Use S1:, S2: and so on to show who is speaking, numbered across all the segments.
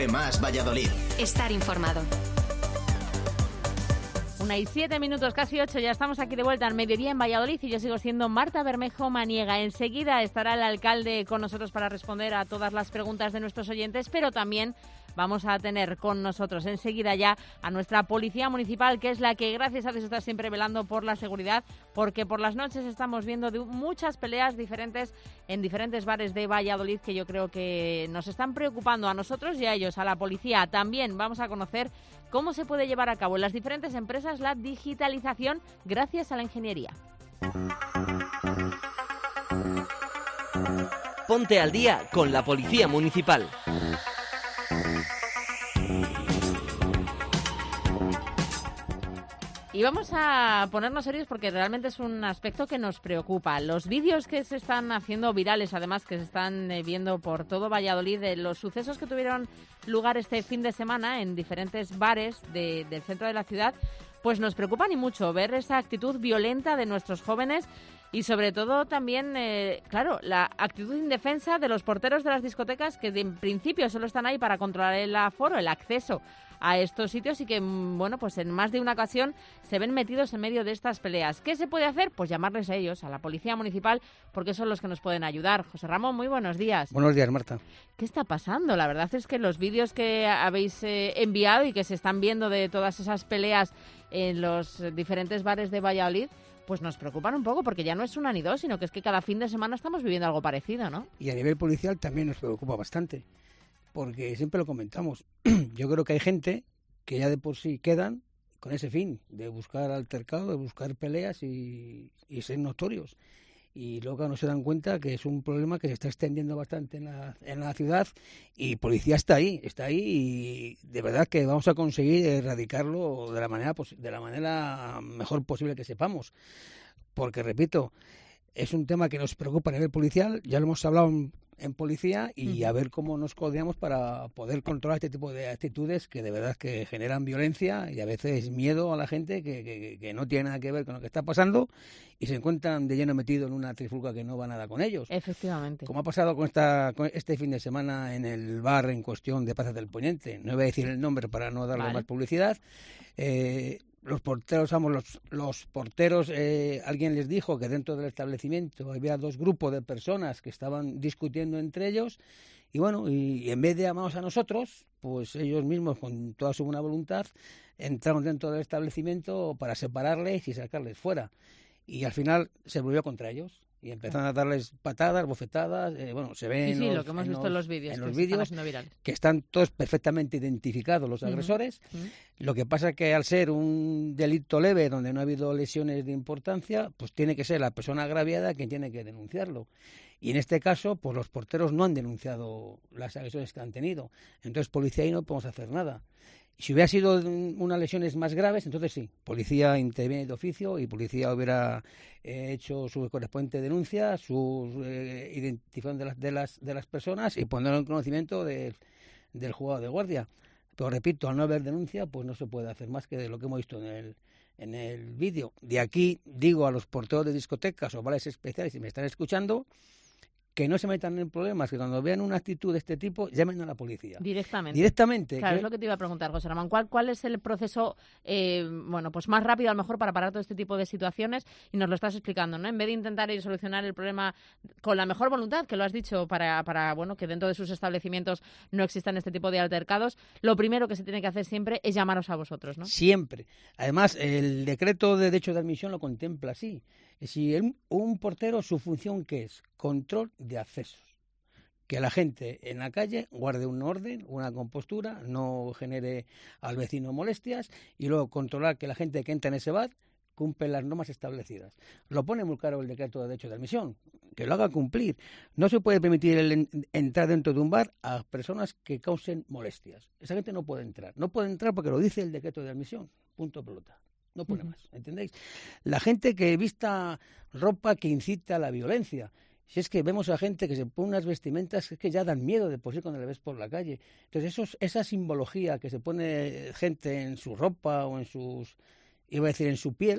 S1: Más Valladolid.
S2: Estar informado.
S3: 1:07, casi 8, ya estamos aquí de vuelta al mediodía en Valladolid y yo sigo siendo Marta Bermejo Maniega. Enseguida estará el alcalde con nosotros para responder a todas las preguntas de nuestros oyentes, pero también vamos a tener con nosotros enseguida ya a nuestra policía municipal, que es la que gracias a Dios está siempre velando por la seguridad, porque por las noches estamos viendo muchas peleas diferentes en diferentes bares de Valladolid que yo creo que nos están preocupando a nosotros y a ellos, a la policía. También vamos a conocer cómo se puede llevar a cabo en las diferentes empresas la digitalización gracias a la ingeniería.
S4: Ponte al día con la Policía Municipal.
S3: Y vamos a ponernos serios porque realmente es un aspecto que nos preocupa. Los vídeos que se están haciendo virales, además que se están viendo por todo Valladolid, de los sucesos que tuvieron lugar este fin de semana en diferentes bares del centro de la ciudad, pues nos preocupan y mucho ver esa actitud violenta de nuestros jóvenes y sobre todo también, claro, la actitud indefensa de los porteros de las discotecas que en principio solo están ahí para controlar el aforo, el acceso a estos sitios y que, bueno, pues en más de una ocasión se ven metidos en medio de estas peleas. ¿Qué se puede hacer? Pues llamarles a ellos, a la Policía Municipal, porque son los que nos pueden ayudar. José Ramón, muy buenos días.
S5: Buenos días, Marta.
S3: ¿Qué está pasando? La verdad es que los vídeos que habéis enviado y que se están viendo de todas esas peleas en los diferentes bares de Valladolid, pues nos preocupan un poco, porque ya no es una ni dos, sino que es que cada fin de semana estamos viviendo algo parecido, ¿no?
S5: Y a nivel policial también nos preocupa bastante, porque siempre lo comentamos. Yo creo que hay gente que ya de por sí quedan con ese fin, de buscar altercado, de buscar peleas y ser notorios. Y luego no se dan cuenta que es un problema que se está extendiendo bastante en la ciudad y policía está ahí y de verdad que vamos a conseguir erradicarlo de la manera mejor posible que sepamos. Porque, repito, es un tema que nos preocupa a nivel policial, ya lo hemos hablado en policía y a ver cómo nos coordinamos para poder controlar este tipo de actitudes que de verdad que generan violencia y a veces miedo a la gente que no tiene nada que ver con lo que está pasando y se encuentran de lleno metidos en una trifulca que no va nada con ellos.
S3: Efectivamente.
S5: Como ha pasado con este fin de semana en el bar en cuestión de Plazas del Poniente. No voy a decir el nombre para no darle más publicidad. Los porteros, los porteros, alguien les dijo que dentro del establecimiento había dos grupos de personas que estaban discutiendo entre ellos y bueno, y en vez de llamarnos a nosotros, pues ellos mismos con toda su buena voluntad entraron dentro del establecimiento para separarles y sacarles fuera y al final se volvió contra ellos. Y empezaron a darles patadas, bofetadas, se ve
S3: sí, lo que hemos visto en los vídeos,
S5: que están todos perfectamente identificados los agresores. Lo que pasa es que al ser un delito leve donde no ha habido lesiones de importancia, pues tiene que ser la persona agraviada quien tiene que denunciarlo. Y en este caso, pues los porteros no han denunciado las agresiones que han tenido. Entonces, policía ahí no podemos hacer nada. Si hubiera sido unas lesiones más graves, entonces sí, policía interviene de oficio y policía hubiera hecho su correspondiente denuncia, su identificación de las personas y ponerlo en conocimiento del juzgado de guardia. Pero repito, al no haber denuncia, pues no se puede hacer más que de lo que hemos visto en el vídeo. De aquí digo a los porteros de discotecas o bares especiales, si me están escuchando, que no se metan en problemas, que cuando vean una actitud de este tipo, llamen a la policía.
S3: Directamente. Claro, es lo que te iba a preguntar, José Ramón. ¿Cuál es el proceso pues más rápido, a lo mejor, para parar todo este tipo de situaciones? Y nos lo estás explicando, ¿no? En vez de intentar solucionar el problema con la mejor voluntad, que lo has dicho, para que dentro de sus establecimientos no existan este tipo de altercados, lo primero que se tiene que hacer siempre es llamaros a vosotros, ¿no?
S5: Siempre. Además, el decreto de derecho de admisión lo contempla así. Si un portero, su función, ¿qué es? Control de accesos. Que la gente en la calle guarde un orden, una compostura, no genere al vecino molestias y luego controlar que la gente que entra en ese bar cumple las normas establecidas. Lo pone muy claro el decreto de derecho de admisión, que lo haga cumplir. No se puede permitir entrar dentro de un bar a personas que causen molestias. Esa gente no puede entrar. No puede entrar porque lo dice el decreto de admisión. Punto pelota. No pone más, ¿entendéis? La gente que vista ropa que incita a la violencia. Si es que vemos a gente que se pone unas vestimentas que ya dan miedo de por sí cuando le ves por la calle. Entonces esa simbología que se pone gente en su ropa o en en su piel,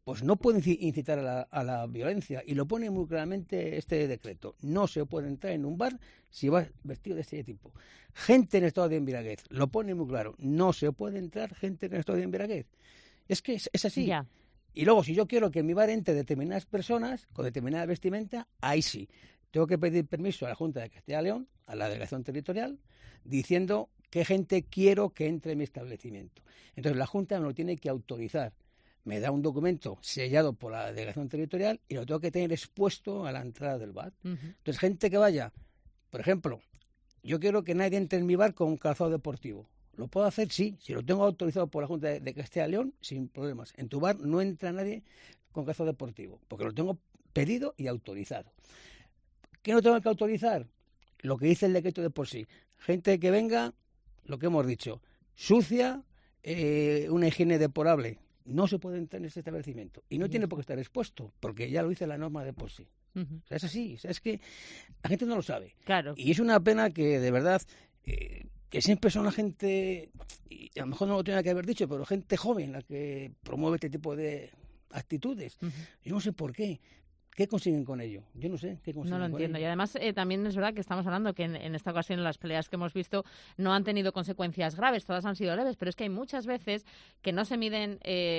S5: pues no puede incitar a la violencia, y lo pone muy claramente este decreto. No se puede entrar en un bar si vas vestido de este tipo. Gente en estado de embriaguez, lo pone muy claro, no se puede entrar gente en estado de embriaguez. Es que es así.
S3: Ya.
S5: Y luego, si yo quiero que en mi bar entre determinadas personas con determinada vestimenta, ahí sí. Tengo que pedir permiso a la Junta de Castilla y León, a la delegación territorial, diciendo qué gente quiero que entre en mi establecimiento. Entonces la Junta me lo tiene que autorizar. Me da un documento sellado por la delegación territorial y lo tengo que tener expuesto a la entrada del bar. Entonces, gente que vaya, por ejemplo, yo quiero que nadie entre en mi bar con un calzado deportivo. ¿Lo puedo hacer? Sí. Si lo tengo autorizado por la Junta de Castilla y León, sin problemas. En tu bar no entra nadie con calzado deportivo, porque lo tengo pedido y autorizado. ¿Qué no tengo que autorizar? Lo que dice el decreto de por sí. Gente que venga, lo que hemos dicho, sucia, una higiene deplorable. No se puede entrar en este establecimiento. Y no tiene por qué estar expuesto, porque ya lo dice la norma de por sí. O sea, es así. O sea, es que la gente no lo sabe.
S3: Claro.
S5: Y es una pena que, de verdad, que siempre son la gente, y a lo mejor no lo tenía que haber dicho, pero gente joven la que promueve este tipo de actitudes. Yo no sé por qué. ¿Qué consiguen con ello? Yo no sé qué consiguen.
S3: No lo entiendo. Y además también es verdad que estamos hablando que en esta ocasión las peleas que hemos visto no han tenido consecuencias graves, todas han sido leves, pero es que hay muchas veces que no se miden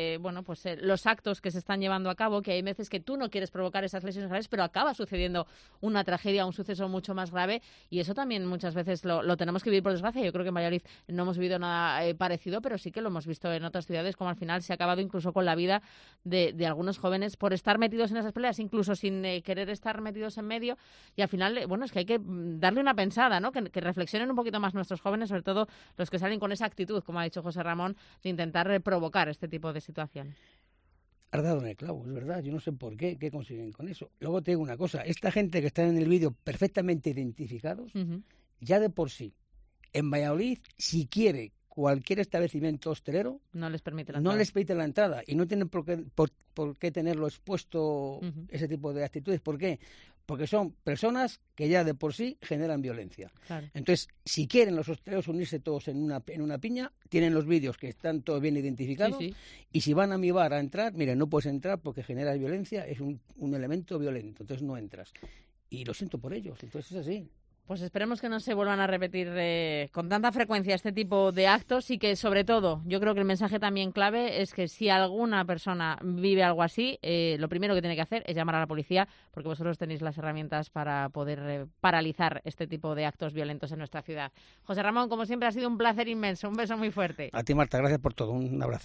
S3: los actos que se están llevando a cabo, que hay veces que tú no quieres provocar esas lesiones graves, pero acaba sucediendo una tragedia, un suceso mucho más grave, y eso también muchas veces lo tenemos que vivir por desgracia. Yo creo que en Valladolid no hemos vivido nada parecido, pero sí que lo hemos visto en otras ciudades, como al final se ha acabado incluso con la vida de algunos jóvenes por estar metidos en esas peleas, incluso sin querer estar metidos en medio, y al final, es que hay que darle una pensada, ¿no? Que reflexionen un poquito más nuestros jóvenes, sobre todo los que salen con esa actitud, como ha dicho José Ramón, de intentar provocar este tipo de situación.
S5: Has dado en el clavo, es verdad, yo no sé por qué consiguen con eso. Luego te digo una cosa, esta gente que está en el vídeo perfectamente identificados, ya de por sí, en Valladolid, si quiere cualquier establecimiento hostelero,
S3: no les permite
S5: la entrada, y no tienen por qué tenerlo expuesto ese tipo de actitudes. ¿Por qué? Porque son personas que ya de por sí generan violencia.
S3: Claro.
S5: Entonces, si quieren los hosteleros unirse todos en una piña, tienen los vídeos que están todos bien identificados, y si van a mi bar a entrar, mira, no puedes entrar porque generas violencia, es un elemento violento, entonces no entras. Y lo siento por ellos, entonces es así.
S3: Pues esperemos que no se vuelvan a repetir con tanta frecuencia este tipo de actos, y que, sobre todo, yo creo que el mensaje también clave es que si alguna persona vive algo así, lo primero que tiene que hacer es llamar a la policía, porque vosotros tenéis las herramientas para poder paralizar este tipo de actos violentos en nuestra ciudad. José Ramón, como siempre, ha sido un placer inmenso. Un beso muy fuerte.
S5: A ti, Marta, gracias por todo. Un abrazo.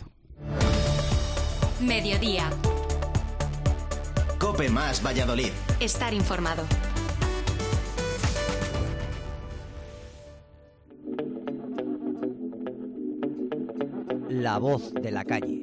S1: Mediodía.
S2: COPE más Valladolid.
S1: Estar informado.
S4: La voz de la calle.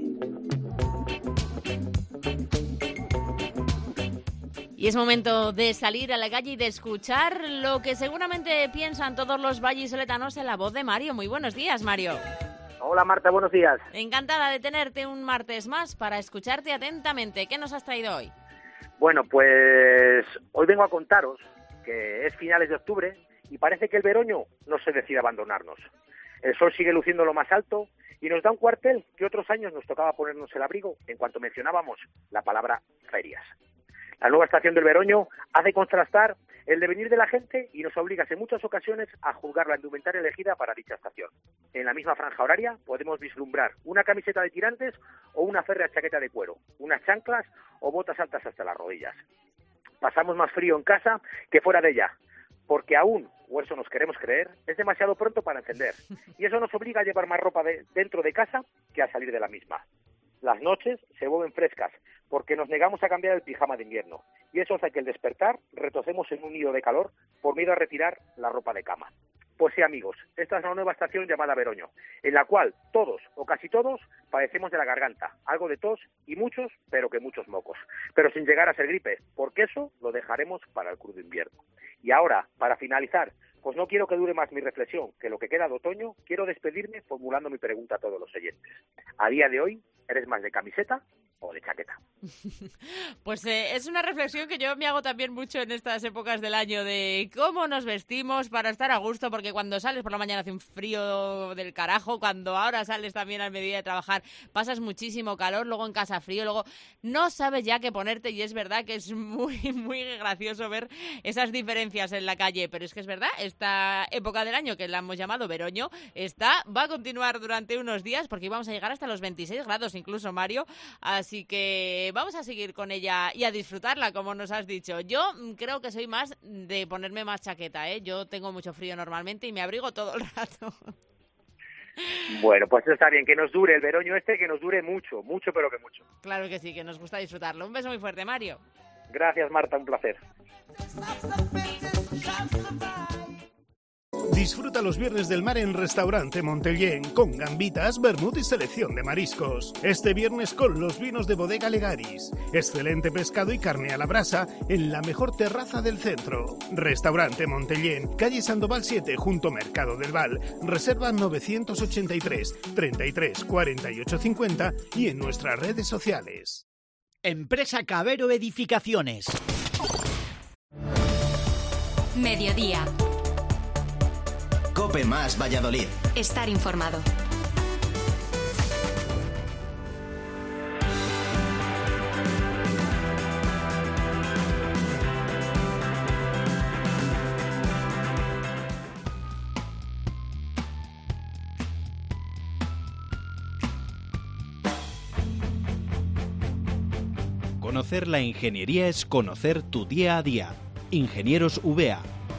S3: Y es momento de salir a la calle y de escuchar lo que seguramente piensan todos los vallisoletanos en la voz de Mario. Muy buenos días, Mario.
S6: Hola, Marta, buenos días.
S3: Encantada de tenerte un martes más para escucharte atentamente. ¿Qué nos has traído hoy?
S6: Bueno, pues hoy vengo a contaros que es finales de octubre y parece que el veroño no se decide abandonarnos. El sol sigue luciendo lo más alto y nos da un cuartel que otros años nos tocaba ponernos el abrigo en cuanto mencionábamos la palabra ferias. La nueva estación del veroño hace contrastar el devenir de la gente y nos obliga en muchas ocasiones a juzgar la indumentaria elegida para dicha estación. En la misma franja horaria podemos vislumbrar una camiseta de tirantes o una férrea chaqueta de cuero, unas chanclas o botas altas hasta las rodillas. Pasamos más frío en casa que fuera de ella, porque aún, o eso nos queremos creer, es demasiado pronto para encender, y eso nos obliga a llevar más ropa dentro de casa que a salir de la misma. Las noches se vuelven frescas, porque nos negamos a cambiar el pijama de invierno, y eso hace que al despertar retocemos en un nido de calor por miedo a retirar la ropa de cama. Pues sí, amigos, esta es una nueva estación llamada Veroño, en la cual todos, o casi todos, padecemos de la garganta, algo de tos y muchos, pero que muchos mocos, pero sin llegar a ser gripe, porque eso lo dejaremos para el crudo invierno. Y ahora, para finalizar, Pues no quiero que dure más mi reflexión, que lo que queda de otoño quiero despedirme formulando mi pregunta a todos los oyentes. A día de hoy, ¿eres más de camiseta o de chaqueta?
S3: Pues es una reflexión que yo me hago también mucho en estas épocas del año, de cómo nos vestimos para estar a gusto, porque cuando sales por la mañana hace un frío del carajo, cuando ahora sales también al mediodía de trabajar pasas muchísimo calor, luego en casa frío, luego no sabes ya qué ponerte, y es verdad que es muy, muy gracioso ver esas diferencias en la calle, pero es que es verdad, esta época del año que la hemos llamado veroño, va a continuar durante unos días, porque íbamos a llegar hasta los 26 grados incluso, Mario, así que vamos a seguir con ella y a disfrutarla, como nos has dicho. Yo creo que soy más de ponerme más chaqueta, ¿eh? Yo tengo mucho frío normalmente y me abrigo todo el rato.
S6: Bueno, pues está bien, que nos dure el veroño que nos dure mucho, mucho, pero que mucho.
S3: Claro que sí, que nos gusta disfrutarlo. Un beso muy fuerte, Mario.
S6: Gracias, Marta, un placer.
S1: Disfruta los viernes del mar en Restaurante Montellén, con gambitas, vermut y selección de mariscos. Este viernes con los vinos de Bodega Legaris. Excelente pescado y carne a la brasa en la mejor terraza del centro. Restaurante Montellén, calle Sandoval 7, junto Mercado del Val. Reserva 983 33 48 50 y en nuestras redes sociales.
S2: Empresa Cabero Edificaciones.
S7: Mediodía.
S8: COPE más Valladolid.
S7: Estar informado.
S9: Conocer la ingeniería es conocer tu día a día. Ingenieros VA.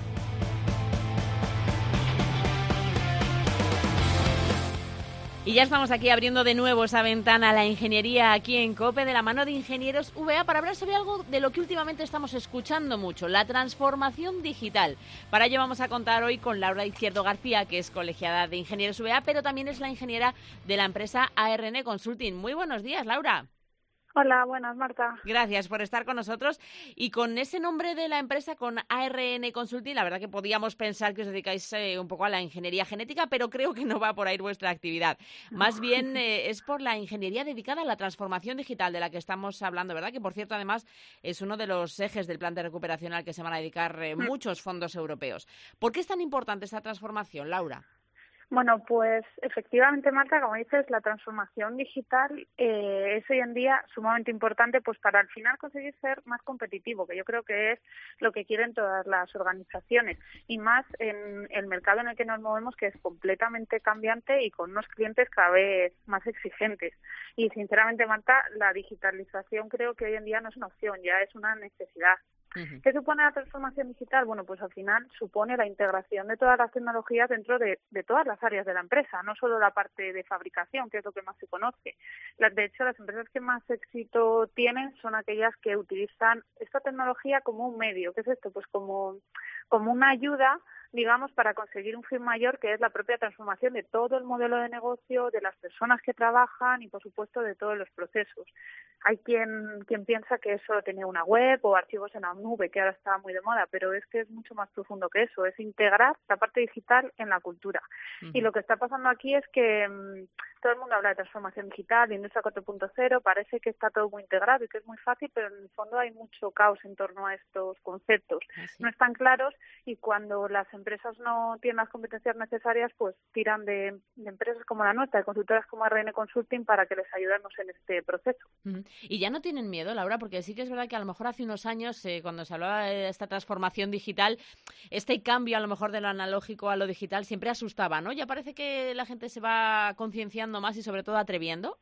S3: Y ya estamos aquí abriendo de nuevo esa ventana a la ingeniería aquí en COPE de la mano de Ingenieros VA para hablar sobre algo de lo que últimamente estamos escuchando mucho, la transformación digital. Para ello vamos a contar hoy con Laura Izquierdo García, que es colegiada de Ingenieros VA, pero también es la ingeniera de la empresa ARN Consulting. Muy buenos días, Laura.
S10: Hola, buenas, Marta.
S3: Gracias por estar con nosotros. Y con ese nombre de la empresa, con ARN Consulting, la verdad que podíamos pensar que os dedicáis un poco a la ingeniería genética, pero creo que no va por ahí vuestra actividad. Más bien es por la ingeniería dedicada a la transformación digital de la que estamos hablando, ¿verdad? Que, por cierto, además, es uno de los ejes del plan de recuperación al que se van a dedicar muchos fondos europeos. ¿Por qué es tan importante esta transformación, Laura?
S10: Bueno, pues efectivamente, Marta, como dices, la transformación digital es hoy en día sumamente importante pues para al final conseguir ser más competitivo, que yo creo que es lo que quieren todas las organizaciones, y más en el mercado en el que nos movemos, que es completamente cambiante y con unos clientes cada vez más exigentes. Y sinceramente, Marta, la digitalización creo que hoy en día no es una opción, ya es una necesidad. ¿Qué supone la transformación digital? Bueno, pues al final supone la integración de todas las tecnologías dentro de todas las áreas de la empresa, no solo la parte de fabricación, que es lo que más se conoce. De hecho, las empresas que más éxito tienen son aquellas que utilizan esta tecnología como un medio. ¿Qué es esto? Pues como una ayuda, digamos, para conseguir un fin mayor, que es la propia transformación de todo el modelo de negocio, de las personas que trabajan y, por supuesto, de todos los procesos. Hay quien piensa que eso tiene una web o archivos en la nube, que ahora está muy de moda, pero es que es mucho más profundo que eso, es integrar la parte digital en la cultura. Y lo que está pasando aquí es que todo el mundo habla de transformación digital, de Industria 4.0, parece que está todo muy integrado y que es muy fácil, pero en el fondo hay mucho caos en torno a estos conceptos. No están claros, y cuando las empresas no tienen las competencias necesarias, pues tiran de empresas como la nuestra, de consultoras como ARN Consulting, para que les ayudemos en este proceso.
S3: Y ya no tienen miedo, Laura, porque sí que es verdad que a lo mejor hace unos años, cuando se hablaba de esta transformación digital, este cambio a lo mejor de lo analógico a lo digital siempre asustaba, ¿no? Ya parece que la gente se va concienciando más y sobre todo atreviendo.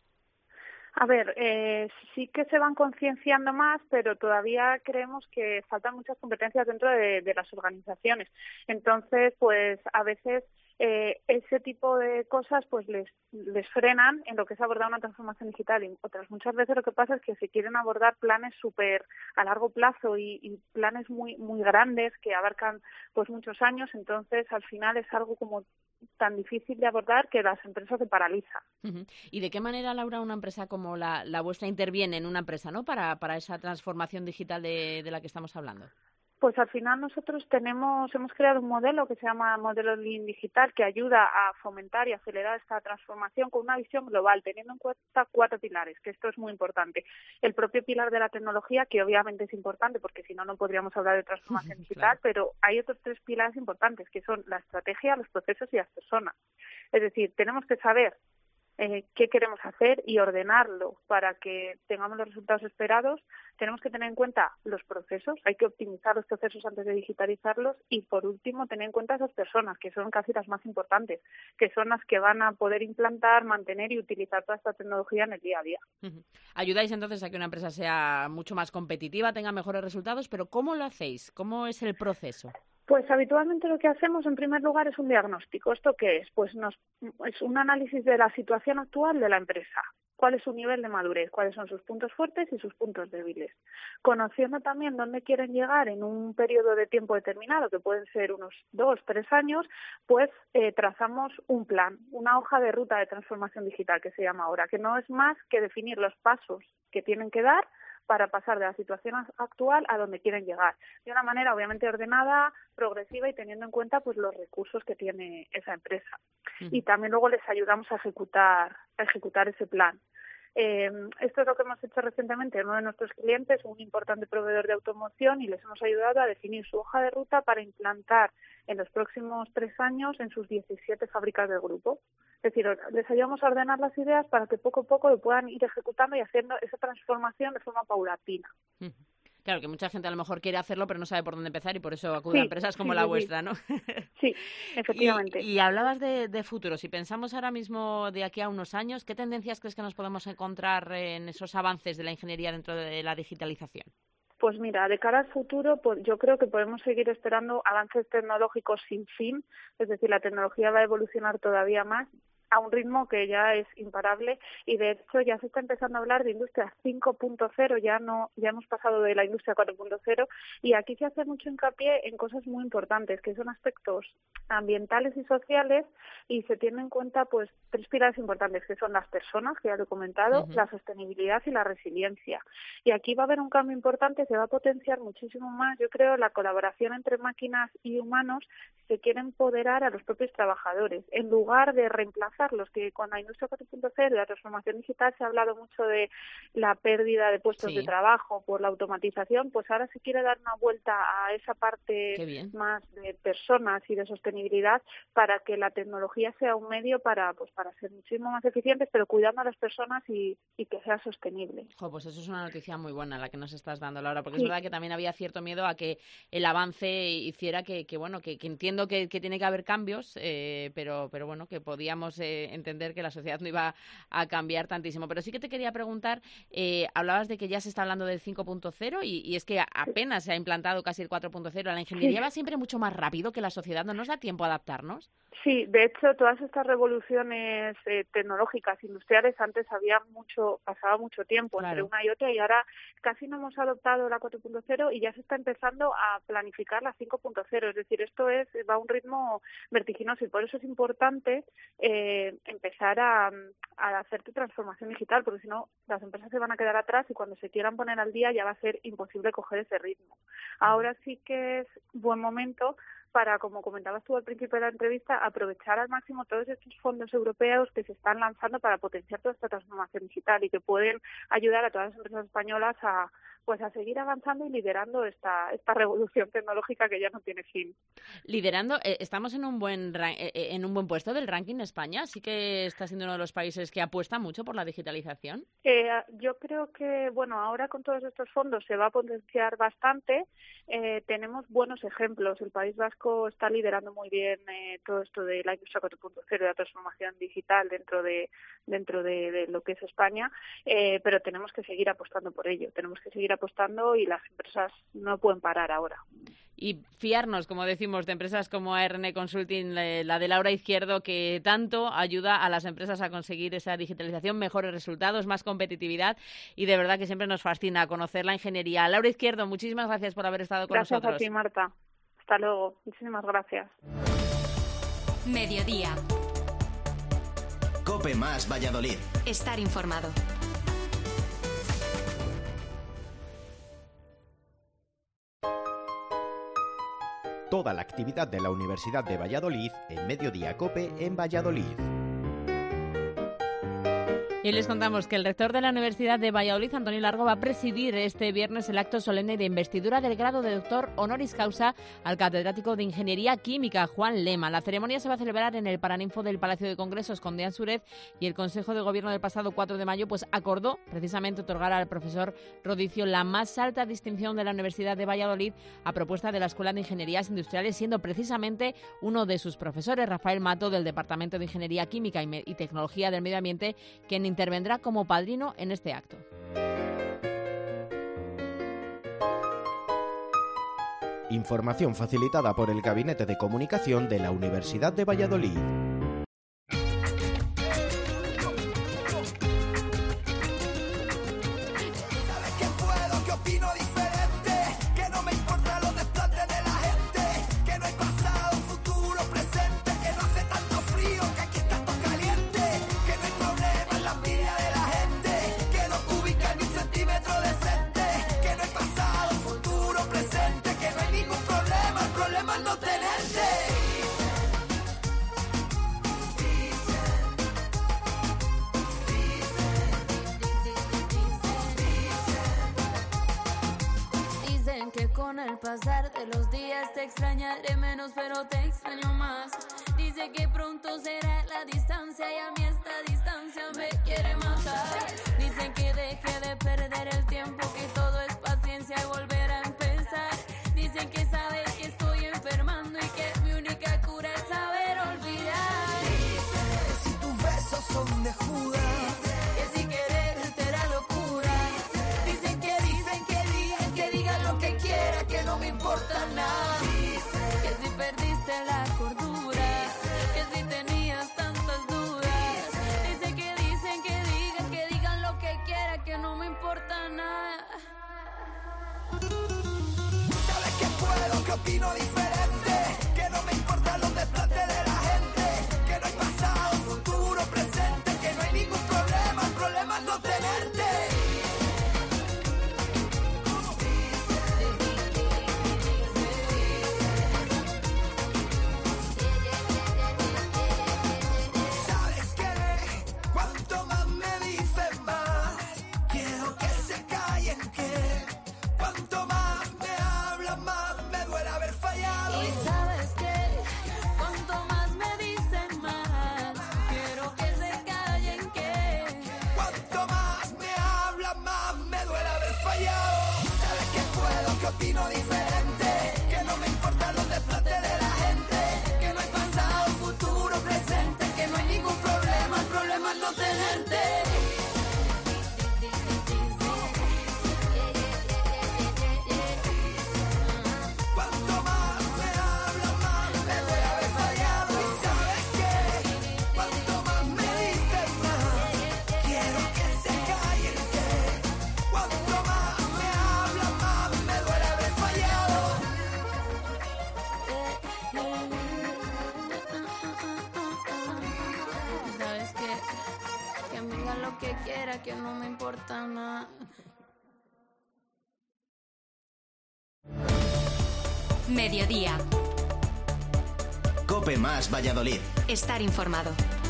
S10: A ver, sí que se van concienciando más, pero todavía creemos que faltan muchas competencias dentro de las organizaciones. Entonces, pues a veces ese tipo de cosas pues les frenan en lo que es abordar una transformación digital, y otras muchas veces lo que pasa es que se quieren abordar planes súper a largo plazo y planes muy muy grandes que abarcan pues muchos años. Entonces al final es algo como tan difícil de abordar que las empresas se paralizan.
S3: ¿Y de qué manera, Laura, una empresa como la vuestra interviene en una empresa, ¿no? para esa transformación digital de la que estamos hablando?
S10: Pues al final nosotros hemos creado un modelo que se llama modelo Lean Digital, que ayuda a fomentar y acelerar esta transformación con una visión global, teniendo en cuenta 4 pilares, que esto es muy importante. El propio pilar de la tecnología, que obviamente es importante, porque si no, no podríamos hablar de transformación digital, claro. Pero hay otros 3 pilares importantes, que son la estrategia, los procesos y las personas. Es decir, tenemos que saber qué queremos hacer y ordenarlo para que tengamos los resultados esperados. Tenemos que tener en cuenta los procesos, hay que optimizar los procesos antes de digitalizarlos y, por último, tener en cuenta esas personas, que son casi las más importantes, que son las que van a poder implantar, mantener y utilizar toda esta tecnología en el día a día.
S3: Ayudáis entonces a que una empresa sea mucho más competitiva, tenga mejores resultados, pero ¿cómo lo hacéis? ¿Cómo es el proceso?
S10: Pues habitualmente lo que hacemos en primer lugar es un diagnóstico. ¿Esto qué es? Pues es un análisis de la situación actual de la empresa. ¿Cuál es su nivel de madurez? ¿Cuáles son sus puntos fuertes y sus puntos débiles? Conociendo también dónde quieren llegar en un periodo de tiempo determinado, que pueden ser unos 2, 3 años, pues trazamos un plan, una hoja de ruta de transformación digital que se llama ahora, que no es más que definir los pasos que tienen que dar para pasar de la situación actual a donde quieren llegar, de una manera obviamente ordenada, progresiva y teniendo en cuenta pues los recursos que tiene esa empresa. Y también luego les ayudamos a ejecutar ese plan. Esto es lo que hemos hecho recientemente en uno de nuestros clientes, un importante proveedor de automoción, y les hemos ayudado a definir su hoja de ruta para implantar en los próximos 3 años en sus 17 fábricas del grupo. Es decir, les ayudamos a ordenar las ideas para que poco a poco lo puedan ir ejecutando y haciendo esa transformación de forma paulatina.
S3: Claro, que mucha gente a lo mejor quiere hacerlo, pero no sabe por dónde empezar y por eso acude a empresas como la vuestra, ¿no?
S10: Sí, efectivamente.
S3: Y hablabas de futuro. Si pensamos ahora mismo de aquí a unos años, ¿qué tendencias crees que nos podemos encontrar en esos avances de la ingeniería dentro de la digitalización?
S10: Pues mira, de cara al futuro, pues yo creo que podemos seguir esperando avances tecnológicos sin fin, es decir, la tecnología va a evolucionar todavía más a un ritmo que ya es imparable y de hecho ya se está empezando a hablar de industria 5.0, ya hemos pasado de la industria 4.0 y aquí se hace mucho hincapié en cosas muy importantes que son aspectos ambientales y sociales y se tienen en cuenta pues 3 pilares importantes que son las personas, que ya lo he comentado, la sostenibilidad y la resiliencia. Y aquí va a haber un cambio importante, se va a potenciar muchísimo más, yo creo, la colaboración entre máquinas y humanos se quiere empoderar a los propios trabajadores en lugar de reemplazar los que con la industria 4.0 y la transformación digital se ha hablado mucho de la pérdida de puestos de trabajo por la automatización, pues ahora se quiere dar una vuelta a esa parte más de personas y de sostenibilidad para que la tecnología sea un medio para ser muchísimo más eficientes, pero cuidando a las personas y que sea sostenible.
S3: Pues eso es una noticia muy buena la que nos estás dando, Laura, porque es verdad que también había cierto miedo a que el avance hiciera que entiendo que tiene que haber cambios, pero bueno, que podíamos entender que la sociedad no iba a cambiar tantísimo. Pero sí que te quería preguntar, hablabas de que ya se está hablando del 5.0 y es que apenas se ha implantado casi el 4.0. ¿La ingeniería va siempre mucho más rápido que la sociedad? ¿No nos da tiempo a adaptarnos?
S10: Sí, de hecho, todas estas revoluciones tecnológicas, industriales, antes pasaba mucho tiempo entre una y otra y ahora casi no hemos adoptado la 4.0 y ya se está empezando a planificar la 5.0. Es decir, esto va a un ritmo vertiginoso y por eso es importante empezar a hacer tu transformación digital, porque si no las empresas se van a quedar atrás y cuando se quieran poner al día ya va a ser imposible coger ese ritmo. Ahora sí que es buen momento para, como comentabas tú al principio de la entrevista, aprovechar al máximo todos estos fondos europeos que se están lanzando para potenciar toda esta transformación digital y que pueden ayudar a todas las empresas españolas a seguir avanzando y liderando esta revolución tecnológica que ya no tiene fin.
S3: Liderando, estamos en un buen puesto del ranking de España, sí que está siendo uno de los países que apuesta mucho por la digitalización.
S10: Yo creo que, ahora con todos estos fondos se va a potenciar bastante. Tenemos buenos ejemplos. El País Vasco está liderando muy bien todo esto de la industria 4.0 y la transformación digital dentro de lo que es España, pero tenemos que seguir apostando por ello. Tenemos que seguir apostando y las empresas no pueden parar ahora.
S3: Y fiarnos, como decimos, de empresas como ARN Consulting, la de Laura Izquierdo, que tanto ayuda a las empresas a conseguir esa digitalización, mejores resultados, más competitividad y de verdad que siempre nos fascina conocer la ingeniería. Laura Izquierdo, muchísimas gracias por haber estado con nosotros.
S10: Gracias a ti, Marta. Hasta luego. Muchísimas gracias.
S7: Mediodía.
S8: COPE más Valladolid.
S7: Estar informado.
S8: toda la actividad de la Universidad de Valladolid en Mediodía COPE en Valladolid.
S3: Y les contamos que el rector de la Universidad de Valladolid, Antonio Largo, va a presidir este viernes el acto solemne de investidura del grado de doctor honoris causa al catedrático de Ingeniería Química, Juan Lema. La ceremonia se va a celebrar en el Paraninfo del Palacio de Congresos Conde Ansúrez y el Consejo de Gobierno del pasado 4 de mayo pues acordó precisamente otorgar al profesor Rodicio la más alta distinción de la Universidad de Valladolid a propuesta de la Escuela de Ingenierías Industriales, siendo precisamente uno de sus profesores, Rafael Mato, del Departamento de Ingeniería Química y Tecnología del Medio Ambiente, quien intervendrá como padrino en este acto.
S8: Información facilitada por el Gabinete de Comunicación de la Universidad de Valladolid.
S11: Con el pasar de los días te extrañaré menos, pero te extraño más. Dice que pronto será la distancia y a mí esta distancia me quiere matar. Dicen que deje de perder el tiempo, que todo es paciencia y volver a empezar. Dicen que sabe que estoy enfermando y que mi única cura es saber olvidar. Dicen si tus besos son de Judas, que si quererte era locura. Dicen que digan lo que quiera, que no me importa nada. Que si perdiste la cordura, que si tenías tantas dudas. Dicen que digan lo que quiera, que no me importa nada. Sabes que puedo, que opino diferente, que no me importan los desplantes de la gente, que no hay pasado, futuro, presente, que no hay ningún problema, el problema es no tenerte. Opino diferente, que no me importan los desplantes de la gente, que no hay pasado, futuro, presente, que no hay ningún problema, el problema es no tenerte. Cuanto más me hablas, más me voy a haber fallado. Y sabes que cuanto más me dices más, quiero que se callen, que cuanto más me hablas, más me duele haber fallado. Sabes que me digan lo que quiera, que no me importa nada.
S7: Mediodía.
S12: COPE más Valladolid.
S7: Estar informado.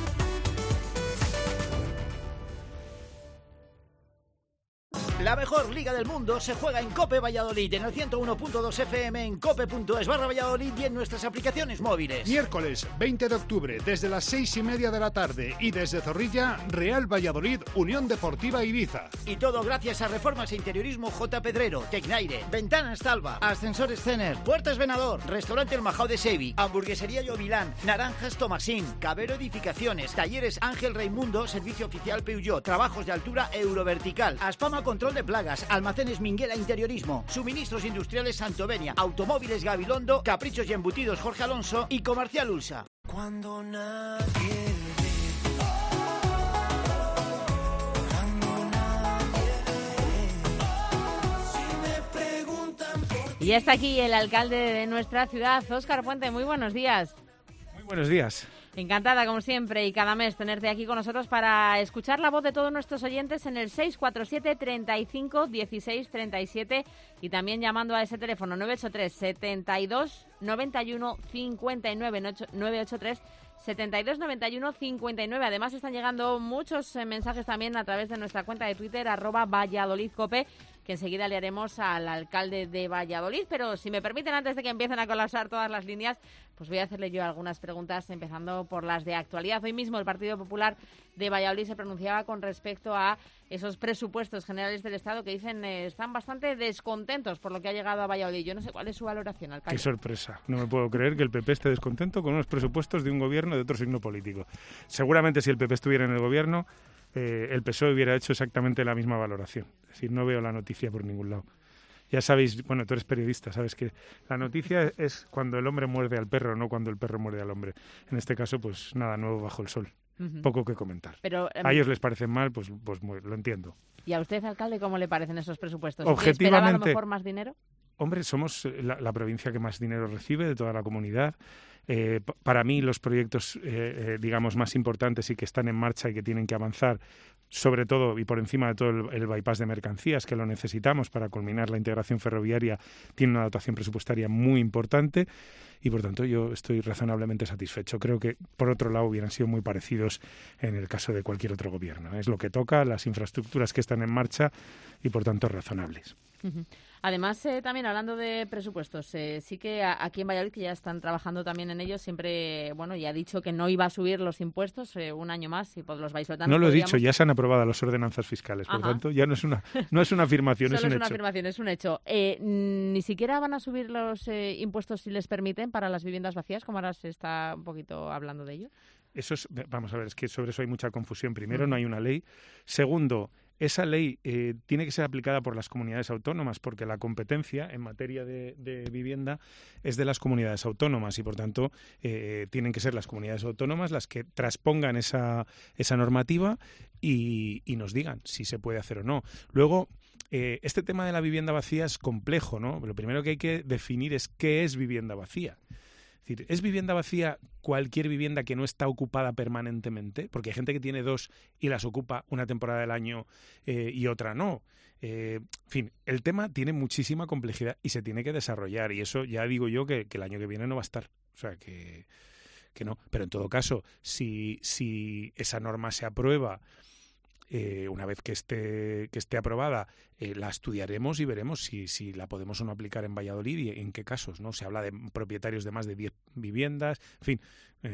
S2: La mejor liga del mundo se juega en COPE Valladolid, en el 101.2 FM, en cope.es/Valladolid y en nuestras aplicaciones móviles.
S1: Miércoles 20 de octubre, desde las 6:30 de la tarde y desde Zorrilla, Real Valladolid, Unión Deportiva Ibiza.
S2: Y todo gracias a Reformas e Interiorismo J. Pedrero, Tecnaire, Ventanas Talva, Ascensores Cener, Puertas Venador, Restaurante El Majao de Sevi, Hamburguesería Llovilán, Naranjas Tomasín, Cabero Edificaciones, Talleres Ángel Raimundo, Servicio Oficial Peugeot, Trabajos de Altura Eurovertical, Aspama Control de Plagas, Almacenes Minguela Interiorismo, Suministros Industriales Santovenia, Automóviles Gabilondo, Caprichos y Embutidos Jorge Alonso y Comercial Ulsa.
S11: Cuando nadie
S3: Y ya está aquí el alcalde de nuestra ciudad, Óscar Puente. Muy buenos días.
S13: Muy buenos días.
S3: Encantada, como siempre, y cada mes tenerte aquí con nosotros para escuchar la voz de todos nuestros oyentes en el 647 35 16 37 y también llamando a ese teléfono 983 72 91 59 983 72 91 59. Además están llegando muchos mensajes también a través de nuestra cuenta de Twitter @ValladolidCope, que enseguida le haremos al alcalde de Valladolid. Pero si me permiten, antes de que empiecen a colapsar todas las líneas, pues voy a hacerle yo algunas preguntas, empezando por las de actualidad. Hoy mismo el Partido Popular de Valladolid se pronunciaba con respecto a esos presupuestos generales del Estado que dicen están bastante descontentos por lo que ha llegado a Valladolid. Yo no sé cuál es su valoración, alcalde.
S12: Qué sorpresa. No me puedo creer que el PP esté descontento con unos presupuestos de un gobierno de otro signo político. Seguramente si el PP estuviera en el gobierno, el PSOE hubiera hecho exactamente la misma valoración. Es decir, no veo la noticia por ningún lado. Ya sabéis, bueno, tú eres periodista, sabes que la noticia es cuando el hombre muerde al perro, no cuando el perro muerde al hombre. En este caso, pues nada nuevo bajo el sol. Poco que comentar.
S3: Pero,
S12: a ellos les parecen mal, pues lo entiendo.
S3: ¿Y a usted, alcalde, cómo le parecen esos presupuestos?
S12: Objetivamente,
S3: ¿Esperaba a lo mejor más dinero?
S12: Hombre, somos la provincia que más dinero recibe de toda la comunidad. Para mí los proyectos, digamos, más importantes y que están en marcha y que tienen que avanzar, sobre todo y por encima de todo el bypass de mercancías, que lo necesitamos para culminar la integración ferroviaria, tiene una dotación presupuestaria muy importante y por tanto yo estoy razonablemente satisfecho. Creo que por otro lado hubieran sido muy parecidos en el caso de cualquier otro gobierno. Es lo que toca, las infraestructuras que están en marcha y por tanto razonables.
S3: Además, también hablando de presupuestos, sí que aquí en Valladolid, que ya están trabajando también en ello, siempre, bueno, ya ha dicho que no iba a subir los impuestos un año más y pues los vallisoletanos.
S12: No lo he dicho, ya se han aprobado las ordenanzas fiscales, por tanto ya no es una afirmación, es un hecho.
S3: Solo es una afirmación, es un hecho. Ni siquiera van a subir los impuestos si les permiten para las viviendas vacías, como ahora se está un poquito hablando de ello.
S12: Eso es, vamos a ver, es que sobre eso hay mucha confusión. Primero, no hay una ley. Segundo, esa ley tiene que ser aplicada por las comunidades autónomas porque la competencia en materia de vivienda es de las comunidades autónomas y, por tanto, tienen que ser las comunidades autónomas las que transpongan esa normativa y nos digan si se puede hacer o no. Luego, este tema de la vivienda vacía es complejo, ¿no? Lo primero que hay que definir es qué es vivienda vacía. Es decir, ¿es vivienda vacía cualquier vivienda que no está ocupada permanentemente? Porque hay gente que tiene dos y las ocupa una temporada del año y otra no. En fin, el tema tiene muchísima complejidad y se tiene que desarrollar. Y eso ya digo yo que el año que viene no va a estar. O sea, que no. Pero en todo caso, si esa norma se aprueba, una vez que esté aprobada, la estudiaremos y veremos si la podemos o no aplicar en Valladolid y en qué casos, ¿no? Se habla de propietarios de más de 10 viviendas, en fin,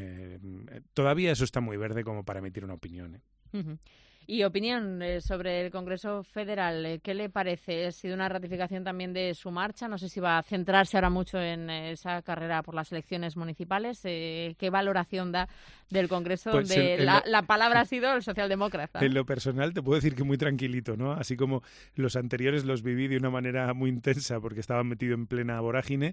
S12: todavía eso está muy verde como para emitir una opinión.
S3: Y opinión sobre el Congreso Federal, ¿qué le parece? ¿Ha sido una ratificación también de su marcha? No sé si va a centrarse ahora mucho en esa carrera por las elecciones municipales. ¿Qué valoración da del Congreso?
S12: Pues
S3: la palabra ha sido el socialdemócrata.
S12: En lo personal te puedo decir que muy tranquilito, ¿no? Así como los anteriores los viví de una manera muy intensa porque estaba metido en plena vorágine.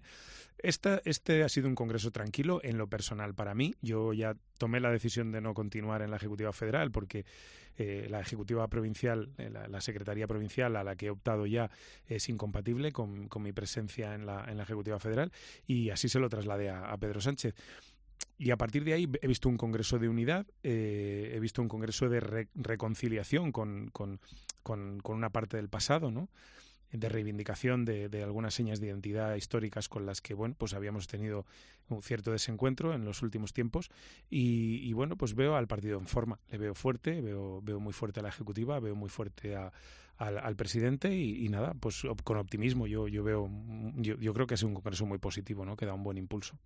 S12: Este ha sido un congreso tranquilo en lo personal para mí. Yo ya tomé la decisión de no continuar en la Ejecutiva Federal porque la Ejecutiva Provincial, la Secretaría Provincial a la que he optado ya es incompatible con mi presencia en la Ejecutiva Federal y así se lo trasladé a Pedro Sánchez. Y a partir de ahí he visto un congreso de unidad, he visto un congreso de reconciliación con una parte del pasado, ¿no? De reivindicación de algunas señas de identidad históricas con las que, bueno, pues habíamos tenido un cierto desencuentro en los últimos tiempos y bueno, pues veo al partido en forma, le veo fuerte, veo muy fuerte a la Ejecutiva, veo muy fuerte al presidente y nada, pues con optimismo yo creo que es un congreso muy positivo, ¿no? Que da un buen impulso.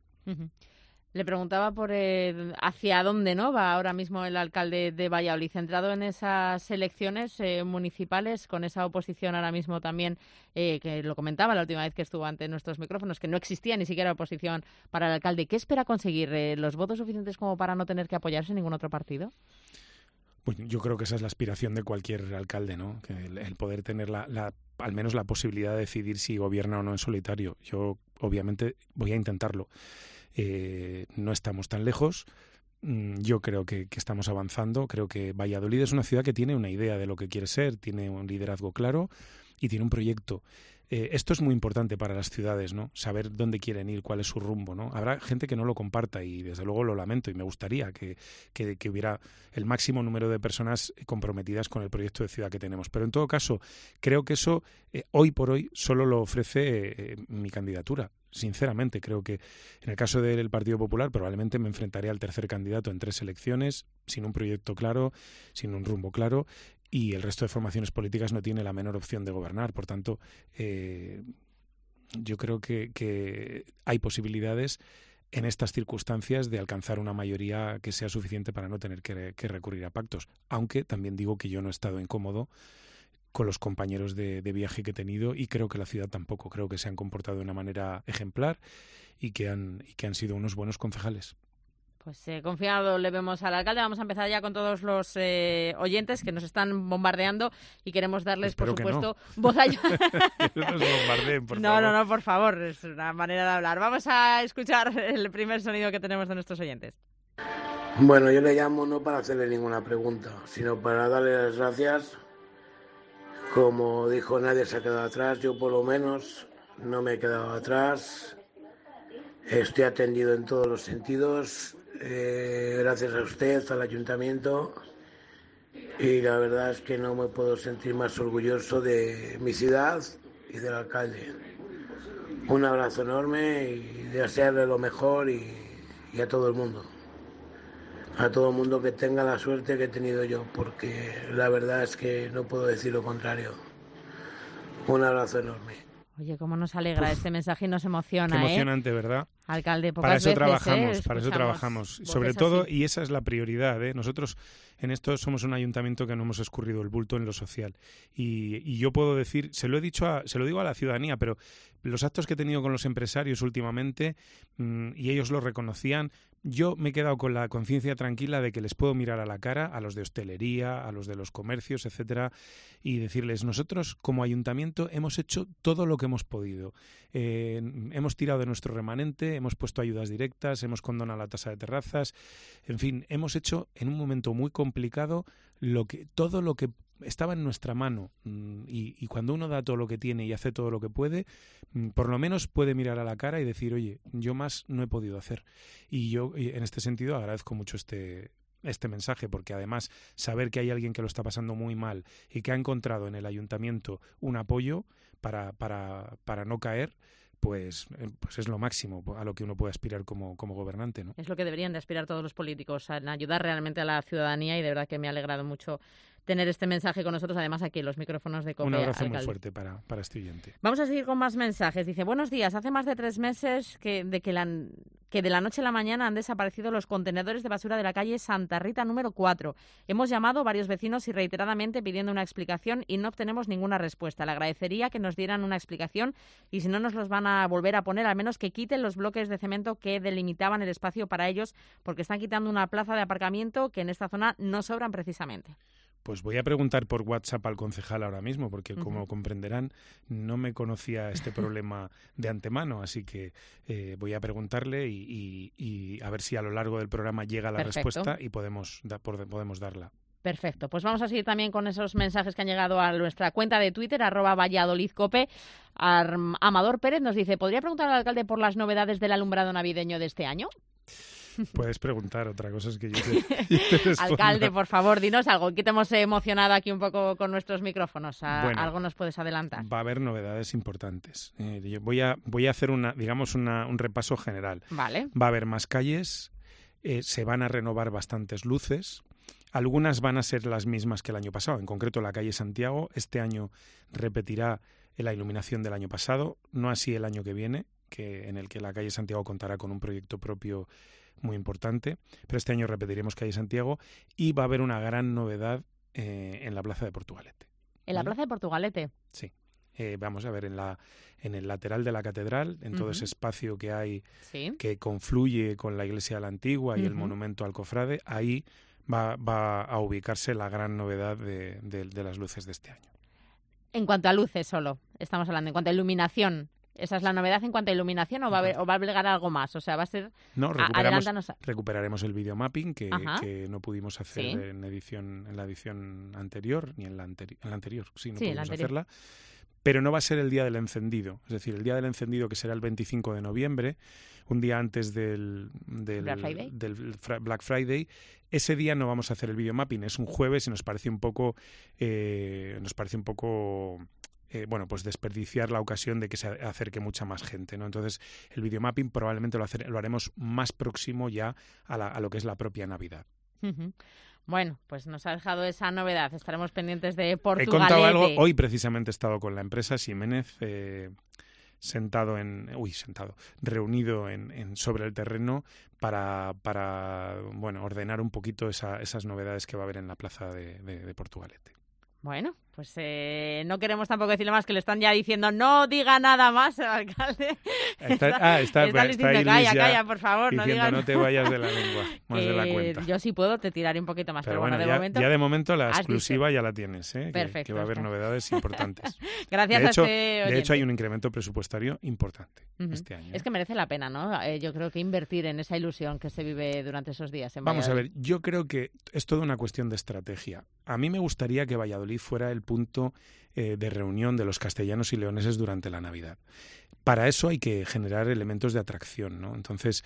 S3: Le preguntaba por hacia dónde no va ahora mismo el alcalde de Valladolid, centrado en esas elecciones municipales, con esa oposición ahora mismo también, que lo comentaba la última vez que estuvo ante nuestros micrófonos, que no existía ni siquiera oposición para el alcalde. ¿Qué espera conseguir? ¿Los votos suficientes como para no tener que apoyarse en ningún otro partido?
S12: Pues yo creo que esa es la aspiración de cualquier alcalde, ¿no? Que el poder tener al menos la posibilidad de decidir si gobierna o no en solitario. Yo obviamente voy a intentarlo. No estamos tan lejos. Yo creo que estamos avanzando. Creo que Valladolid es una ciudad que tiene una idea de lo que quiere ser, tiene un liderazgo claro y tiene un proyecto. esto es muy importante para las ciudades, ¿no? Saber dónde quieren ir, cuál es su rumbo, ¿no? Habrá gente que no lo comparta y desde luego lo lamento y me gustaría que hubiera el máximo número de personas comprometidas con el proyecto de ciudad que tenemos. Pero en todo caso, creo que eso hoy por hoy solo lo ofrece mi candidatura. Sinceramente, creo que en el caso del Partido Popular probablemente me enfrentaré al tercer candidato en 3 elecciones, sin un proyecto claro, sin un rumbo claro, y el resto de formaciones políticas no tiene la menor opción de gobernar. Por tanto, yo creo que hay posibilidades en estas circunstancias de alcanzar una mayoría que sea suficiente para no tener que recurrir a pactos. Aunque también digo que yo no he estado incómodo con los compañeros de viaje que he tenido y creo que la ciudad tampoco. Creo que se han comportado de una manera ejemplar y que han sido unos buenos concejales.
S3: Pues confiado le vemos al alcalde. Vamos a empezar ya con todos los oyentes que nos están bombardeando y queremos darles,
S12: Espero
S3: por supuesto,
S12: no.
S3: voz allá.
S12: No nos bombardeen, por favor.
S3: No, por favor, es una manera de hablar. Vamos a escuchar el primer sonido que tenemos de nuestros oyentes.
S13: Bueno, yo le llamo no para hacerle ninguna pregunta, sino para darle las gracias. Como dijo, nadie se ha quedado atrás, yo por lo menos no me he quedado atrás. Estoy atendido en todos los sentidos. Gracias a usted, al ayuntamiento, y la verdad es que no me puedo sentir más orgulloso de mi ciudad y del alcalde. Un abrazo enorme y desearle lo mejor y a todo el mundo. A todo el mundo que tenga la suerte que he tenido yo, porque la verdad es que no puedo decir lo contrario. Un abrazo enorme.
S3: Oye, cómo nos alegra este mensaje y nos emociona,
S12: Qué emocionante, ¿verdad?
S3: Alcalde, pocas
S12: para eso
S3: veces,
S12: para eso trabajamos. Sobre todo, y esa es la prioridad, nosotros en esto somos un ayuntamiento que no hemos escurrido el bulto en lo social. Y yo puedo decir, se lo digo a la ciudadanía, pero los actos que he tenido con los empresarios últimamente, y ellos lo reconocían, yo me he quedado con la conciencia tranquila de que les puedo mirar a la cara a los de hostelería, a los de los comercios, etcétera, y decirles, nosotros como ayuntamiento hemos hecho todo lo que hemos podido. Hemos tirado de nuestro remanente, hemos puesto ayudas directas, hemos condonado la tasa de terrazas, en fin, hemos hecho en un momento muy complicado todo lo que estaba en nuestra mano, y cuando uno da todo lo que tiene y hace todo lo que puede, por lo menos puede mirar a la cara y decir, oye, yo más no he podido hacer. Y yo en este sentido agradezco mucho este mensaje, porque además saber que hay alguien que lo está pasando muy mal y que ha encontrado en el ayuntamiento un apoyo para no caer, pues es lo máximo a lo que uno puede aspirar como gobernante, ¿no?
S3: Es lo que deberían de aspirar todos los políticos, a ayudar realmente a la ciudadanía, y de verdad que me ha alegrado mucho tener este mensaje con nosotros, además aquí en los micrófonos de COPE.
S12: Un abrazo
S3: alcalde.
S12: muy fuerte para este oyente.
S3: Vamos a seguir con más mensajes. Dice, buenos días, hace más de 3 meses que de la noche a la mañana han desaparecido los contenedores de basura de la calle Santa Rita número 4. Hemos llamado varios vecinos y reiteradamente pidiendo una explicación y no obtenemos ninguna respuesta. Le agradecería que nos dieran una explicación y si no nos los van a volver a poner, al menos que quiten los bloques de cemento que delimitaban el espacio para ellos, porque están quitando una plaza de aparcamiento que en esta zona no sobran precisamente.
S12: Pues voy a preguntar por WhatsApp al concejal ahora mismo, porque como comprenderán, no me conocía este problema de antemano, así que voy a preguntarle y a ver si a lo largo del programa llega la respuesta y podemos darla.
S3: Perfecto, pues vamos a seguir también con esos mensajes que han llegado a nuestra cuenta de Twitter, @ValladolidCope. Amador Pérez nos dice, ¿podría preguntar al alcalde por las novedades del alumbrado navideño de este año?
S12: Puedes preguntar, otra cosa es que yo te responda.
S3: Alcalde, por favor, dinos algo, que te hemos emocionado aquí un poco con nuestros micrófonos.
S12: Bueno,
S3: algo nos puedes adelantar.
S12: Va a haber novedades importantes. Yo voy a hacer un repaso general.
S3: Vale.
S12: Va a haber más calles, se van a renovar bastantes luces. Algunas van a ser las mismas que el año pasado. En concreto, la calle Santiago este año repetirá la iluminación del año pasado, no así el año que viene, en el que la calle Santiago contará con un proyecto propio muy importante, pero este año repetiremos calle Santiago y va a haber una gran novedad en la Plaza de Portugalete.
S3: ¿En la Plaza de Portugalete?
S12: Sí. Vamos a ver en el lateral de la catedral, en todo ese espacio que hay que confluye con la iglesia de la Antigua y el monumento al cofrade, ahí va a ubicarse la gran novedad de las luces de este año.
S3: En cuanto a luces solo, estamos hablando, en cuanto a iluminación. ¿Esa es la novedad en cuanto a iluminación o va a llegar algo más? O sea, va a ser...
S12: No, recuperaremos el videomapping que no pudimos hacer en la edición anterior, ni en la anterior, sí, no pudimos hacerla. pero no va a ser el día del encendido. Es decir, el día del encendido, que será el 25 de noviembre, un día antes del Black Friday, ese día no vamos a hacer el videomapping. Es un jueves y nos parece un poco bueno, pues desperdiciar la ocasión de que se acerque mucha más gente, ¿no? Entonces, el videomapping probablemente lo haremos más próximo ya a lo que es la propia Navidad.
S3: Uh-huh. Bueno, pues nos ha dejado esa novedad. Estaremos pendientes de Portugalete.
S12: He contado algo. Hoy precisamente he estado con la empresa Ximénez, reunido sobre el terreno para bueno, ordenar un poquito esas novedades que va a haber en la plaza de Portugalete.
S3: Bueno, pues no queremos tampoco decirle más, que le están ya diciendo no diga nada más al alcalde.
S12: Está
S3: diciendo calla, por favor,
S12: diciendo,
S3: no digas
S12: no te vayas de la lengua, más de la cuenta.
S3: Yo sí puedo, te tiraré un poquito más, pero bueno,
S12: ya de momento la exclusiva ya la tienes,
S3: Perfecto,
S12: que va a haber novedades importantes.
S3: Gracias
S12: de hecho, hay un incremento presupuestario importante este año.
S3: Es que merece la pena, ¿no? Yo creo que invertir en esa ilusión que se vive durante esos días en
S12: Vamos
S3: Valladolid.
S12: a ver, yo creo que es toda una cuestión de estrategia. A mí me gustaría que Valladolid fuera el punto de reunión de los castellanos y leoneses durante la Navidad. Para eso hay que generar elementos de atracción, ¿no? Entonces,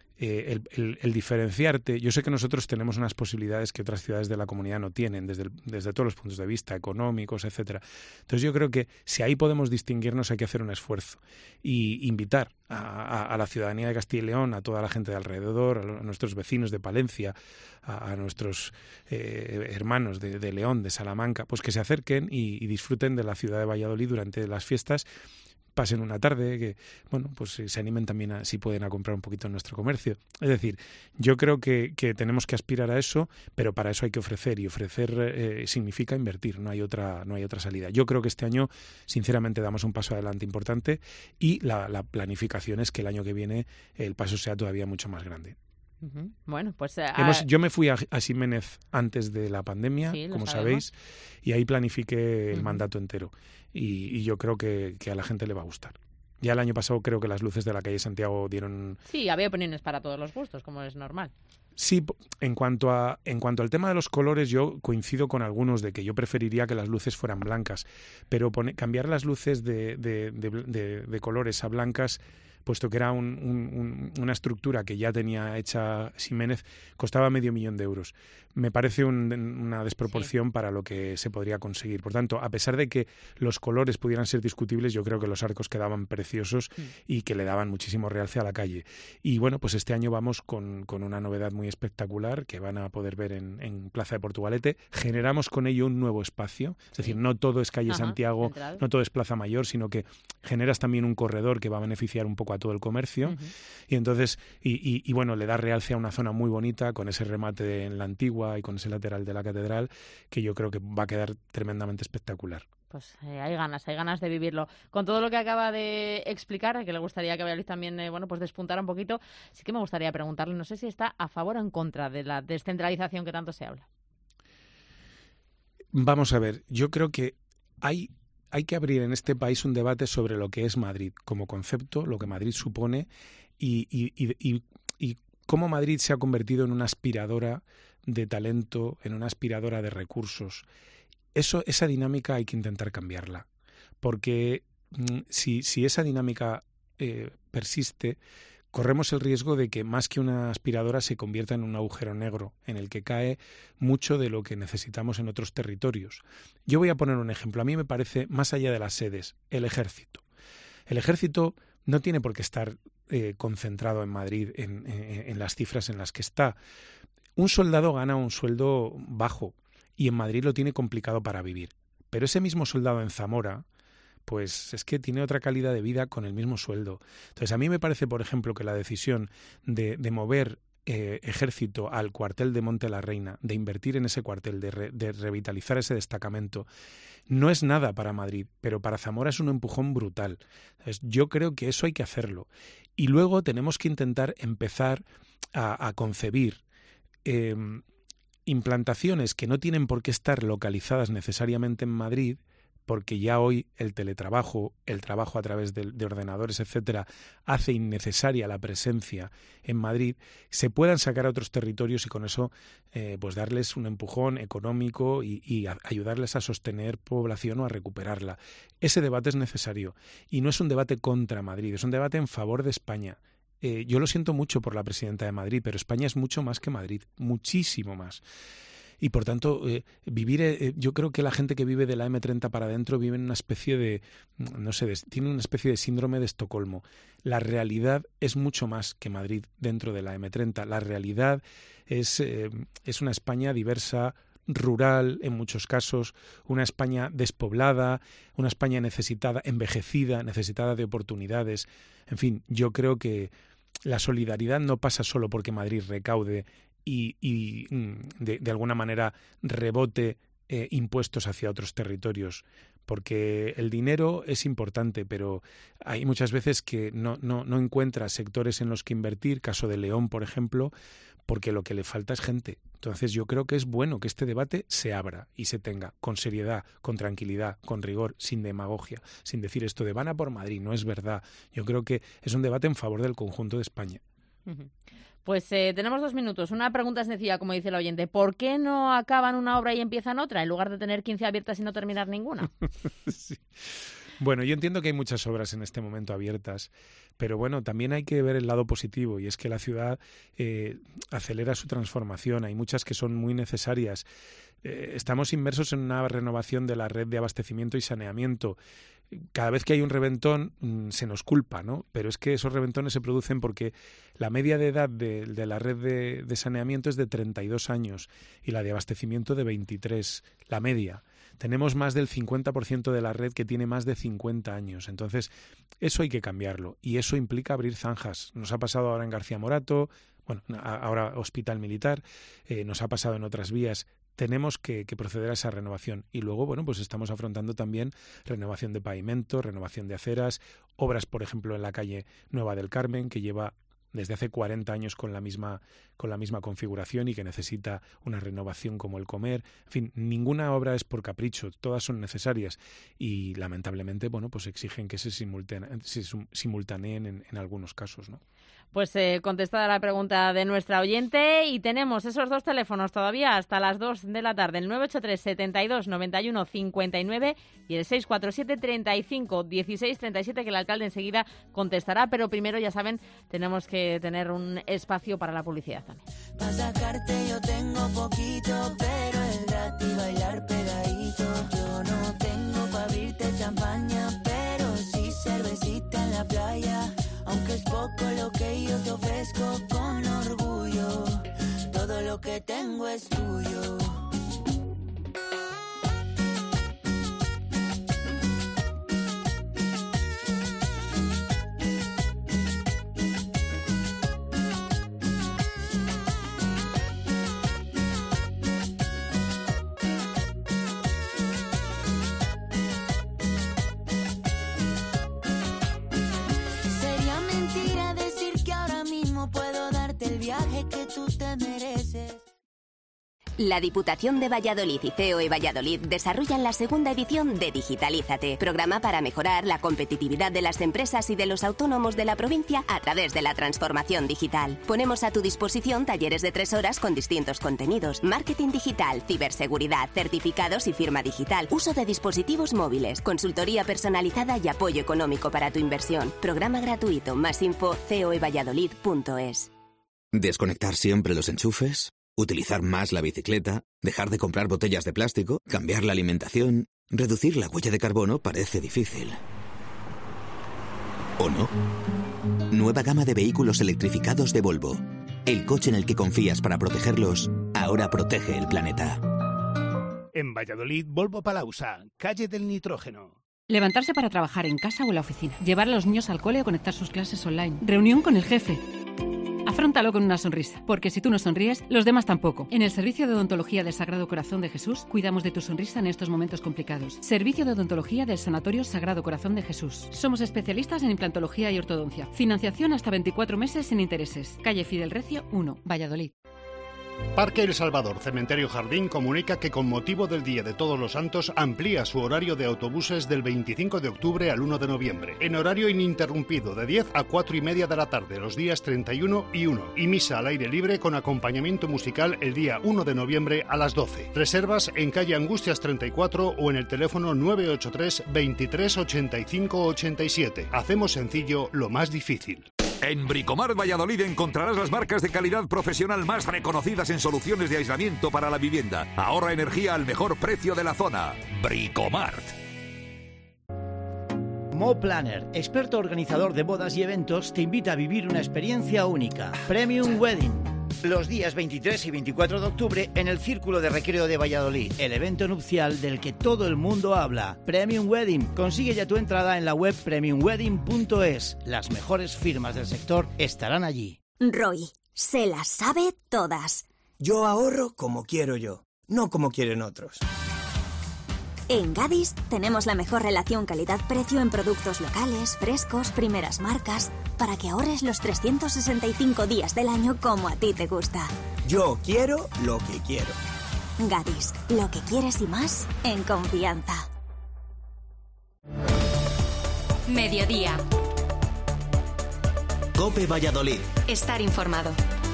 S12: el diferenciarte, yo sé que nosotros tenemos unas posibilidades que otras ciudades de la comunidad no tienen, desde todos los puntos de vista, económicos, etcétera. Entonces yo creo que si ahí podemos distinguirnos hay que hacer un esfuerzo y invitar a la ciudadanía de Castilla y León, a toda la gente de alrededor, a nuestros vecinos de Palencia, a nuestros hermanos de León, de Salamanca, pues que se acerquen y disfruten de la ciudad de Valladolid durante las fiestas. Pasen una tarde, que bueno, pues se animen también si pueden a comprar un poquito en nuestro comercio. Es decir, yo creo que tenemos que aspirar a eso, pero para eso hay que ofrecer, y ofrecer significa invertir, no hay otra salida. Yo creo que este año, sinceramente, damos un paso adelante importante, y la planificación es que el año que viene el paso sea todavía mucho más grande.
S3: Bueno, pues
S12: yo me fui a Ximénez antes de la pandemia, sí, como sabéis, y ahí planifiqué el mandato entero. Y yo creo que a la gente le va a gustar. Ya el año pasado creo que las luces de la calle Santiago dieron...
S3: Sí, había opiniones para todos los gustos, como es normal.
S12: Sí, en cuanto al tema de los colores, yo coincido con algunos de que yo preferiría que las luces fueran blancas, pero cambiar las luces de colores a blancas, puesto que era una estructura que ya tenía hecha Ximénez, costaba 500.000 euros. Me parece una desproporción para lo que se podría conseguir. Por tanto, a pesar de que los colores pudieran ser discutibles, yo creo que los arcos quedaban preciosos y que le daban muchísimo realce a la calle. Y bueno, pues este año vamos con una novedad muy espectacular que van a poder ver en Plaza de Portugalete. Generamos con ello un nuevo espacio, es decir, no todo es calle Santiago, central. No todo es Plaza Mayor, sino que generas también un corredor que va a beneficiar un poco a todo el comercio, y entonces y bueno, le da realce a una zona muy bonita con ese remate en la Antigua y con ese lateral de la catedral, que yo creo que va a quedar tremendamente espectacular.
S3: Pues hay ganas de vivirlo. Con todo lo que acaba de explicar, que le gustaría que Valladolid también pues despuntara un poquito, sí que me gustaría preguntarle, no sé si está a favor o en contra de la descentralización que tanto se habla.
S12: Vamos a ver, yo creo que hay que abrir en este país un debate sobre lo que es Madrid como concepto, lo que Madrid supone y cómo Madrid se ha convertido en una aspiradora de talento, en una aspiradora de recursos. Esa dinámica hay que intentar cambiarla, porque si esa dinámica persiste, corremos el riesgo de que más que una aspiradora se convierta en un agujero negro en el que cae mucho de lo que necesitamos en otros territorios. Yo voy a poner un ejemplo. A mí me parece, más allá de las sedes, el ejército. El ejército no tiene por qué estar concentrado en Madrid en las cifras en las que está. Un soldado gana un sueldo bajo y en Madrid lo tiene complicado para vivir. Pero ese mismo soldado en Zamora, pues es que tiene otra calidad de vida con el mismo sueldo. Entonces, a mí me parece, por ejemplo, que la decisión de mover ejército al cuartel de Monte la Reina, de invertir en ese cuartel, de revitalizar ese destacamento, no es nada para Madrid, pero para Zamora es un empujón brutal. Entonces, yo creo que eso hay que hacerlo. Y luego tenemos que intentar empezar a concebir implantaciones que no tienen por qué estar localizadas necesariamente en Madrid, porque ya hoy el teletrabajo, el trabajo a través de ordenadores, etcétera, hace innecesaria la presencia en Madrid, se puedan sacar a otros territorios y con eso pues darles un empujón económico y ayudarles a sostener población o a recuperarla. Ese debate es necesario y no es un debate contra Madrid, es un debate en favor de España. Yo lo siento mucho por la presidenta de Madrid, pero España es mucho más que Madrid, muchísimo más. Y por tanto, yo creo que la gente que vive de la M30 para adentro vive en una especie de, tiene una especie de síndrome de Estocolmo. La realidad es mucho más que Madrid dentro de la M30. La realidad es una España diversa, rural en muchos casos, una España despoblada, una España necesitada, envejecida, necesitada de oportunidades. En fin, yo creo que la solidaridad no pasa solo porque Madrid recaude y de alguna manera rebote impuestos hacia otros territorios, porque el dinero es importante, pero hay muchas veces que no encuentra sectores en los que invertir, caso de León, por ejemplo, porque lo que le falta es gente. Entonces yo creo que es bueno que este debate se abra y se tenga con seriedad, con tranquilidad, con rigor, sin demagogia, sin decir esto de van a por Madrid, no es verdad. Yo creo que es un debate en favor del conjunto de España.
S3: Uh-huh. Pues tenemos 2 minutos. Una pregunta sencilla, como dice el oyente. ¿Por qué no acaban una obra y empiezan otra, en lugar de tener 15 abiertas y no terminar ninguna?
S12: Sí. Bueno, yo entiendo que hay muchas obras en este momento abiertas, pero bueno, también hay que ver el lado positivo, y es que la ciudad acelera su transformación. Hay muchas que son muy necesarias. Estamos inmersos en una renovación de la red de abastecimiento y saneamiento. Cada vez que hay un reventón se nos culpa, ¿no? Pero es que esos reventones se producen porque la media de edad de la red de saneamiento es de 32 años y la de abastecimiento de 23, la media. Tenemos más del 50% de la red que tiene más de 50 años. Entonces, eso hay que cambiarlo y eso implica abrir zanjas. Nos ha pasado ahora en García Morato, bueno, ahora Hospital Militar, nos ha pasado en otras vías. Tenemos que proceder a esa renovación. Y luego, bueno, pues estamos afrontando también renovación de pavimento, renovación de aceras, obras, por ejemplo, en la calle Nueva del Carmen, que lleva desde hace 40 años con la misma configuración y que necesita una renovación como el Comer. En fin, ninguna obra es por capricho, todas son necesarias y lamentablemente, bueno, pues exigen que se simultaneen en algunos casos, ¿no?
S3: Pues contestada la pregunta de nuestra oyente y tenemos esos 2 teléfonos todavía hasta las 2 de la tarde, el 983 72 91 59 y el 647 35 16 37, que el alcalde enseguida contestará, pero primero, ya saben, tenemos que tener un espacio para la publicidad también.
S14: Para sacarte yo tengo poquito, pero el gratis bailar pegadito. Yo no tengo para abrirte champaña, pero sí cervecita en la playa. Aunque es poco lo que yo te ofrezco con orgullo, todo lo que tengo es tuyo. Que tú te mereces.
S15: La Diputación de Valladolid y COE Valladolid desarrollan la segunda edición de Digitalízate, programa para mejorar la competitividad de las empresas y de los autónomos de la provincia a través de la transformación digital. Ponemos a tu disposición talleres de 3 horas con distintos contenidos: marketing digital, ciberseguridad, certificados y firma digital, uso de dispositivos móviles, consultoría personalizada y apoyo económico para tu inversión. Programa gratuito. Más info coevalladolid.es.
S16: ¿Desconectar siempre los enchufes? ¿Utilizar más la bicicleta? ¿Dejar de comprar botellas de plástico? ¿Cambiar la alimentación? Reducir la huella de carbono parece difícil. ¿O no? Nueva gama de vehículos electrificados de Volvo. El coche en el que confías para protegerlos, ahora protege el planeta.
S1: En Valladolid, Volvo Palausa, calle del Nitrógeno.
S17: Levantarse para trabajar en casa o en la oficina. Llevar a los niños al cole o conectar sus clases online. Reunión con el jefe. Afróntalo con una sonrisa, porque si tú no sonríes, los demás tampoco. En el Servicio de Odontología del Sagrado Corazón de Jesús, cuidamos de tu sonrisa en estos momentos complicados. Servicio de Odontología del Sanatorio Sagrado Corazón de Jesús. Somos especialistas en implantología y ortodoncia. Financiación hasta 24 meses sin intereses. Calle Fidel Recio 1, Valladolid.
S18: Parque El Salvador, Cementerio Jardín, comunica que con motivo del Día de Todos los Santos amplía su horario de autobuses del 25 de octubre al 1 de noviembre, en horario ininterrumpido de 10 a 4:30 de la tarde los días 31 y 1, y misa al aire libre con acompañamiento musical el día 1 de noviembre a las 12. Reservas en calle Angustias 34 o en el teléfono 983 23 85 87. Hacemos sencillo lo más difícil.
S19: En Bricomart Valladolid encontrarás las marcas de calidad profesional más reconocidas en soluciones de aislamiento para la vivienda. Ahorra energía al mejor precio de la zona. Bricomart.
S2: Mo Planner, experto organizador de bodas y eventos, te invita a vivir una experiencia única. Premium Wedding. Los días 23 y 24 de octubre en el Círculo de Recreo de Valladolid, el evento nupcial del que todo el mundo habla. Premium Wedding. Consigue ya tu entrada en la web premiumwedding.es. Las mejores firmas del sector estarán allí.
S20: Roy, se las sabe todas.
S21: Yo ahorro como quiero yo, no como quieren otros.
S20: En Gadis tenemos la mejor relación calidad-precio en productos locales, frescos, primeras marcas, para que ahorres los 365 días del año como a ti te gusta.
S21: Yo quiero lo que quiero.
S20: Gadis, lo que quieres y más en confianza.
S7: Mediodía.
S22: COPE Valladolid.
S7: Estar informado.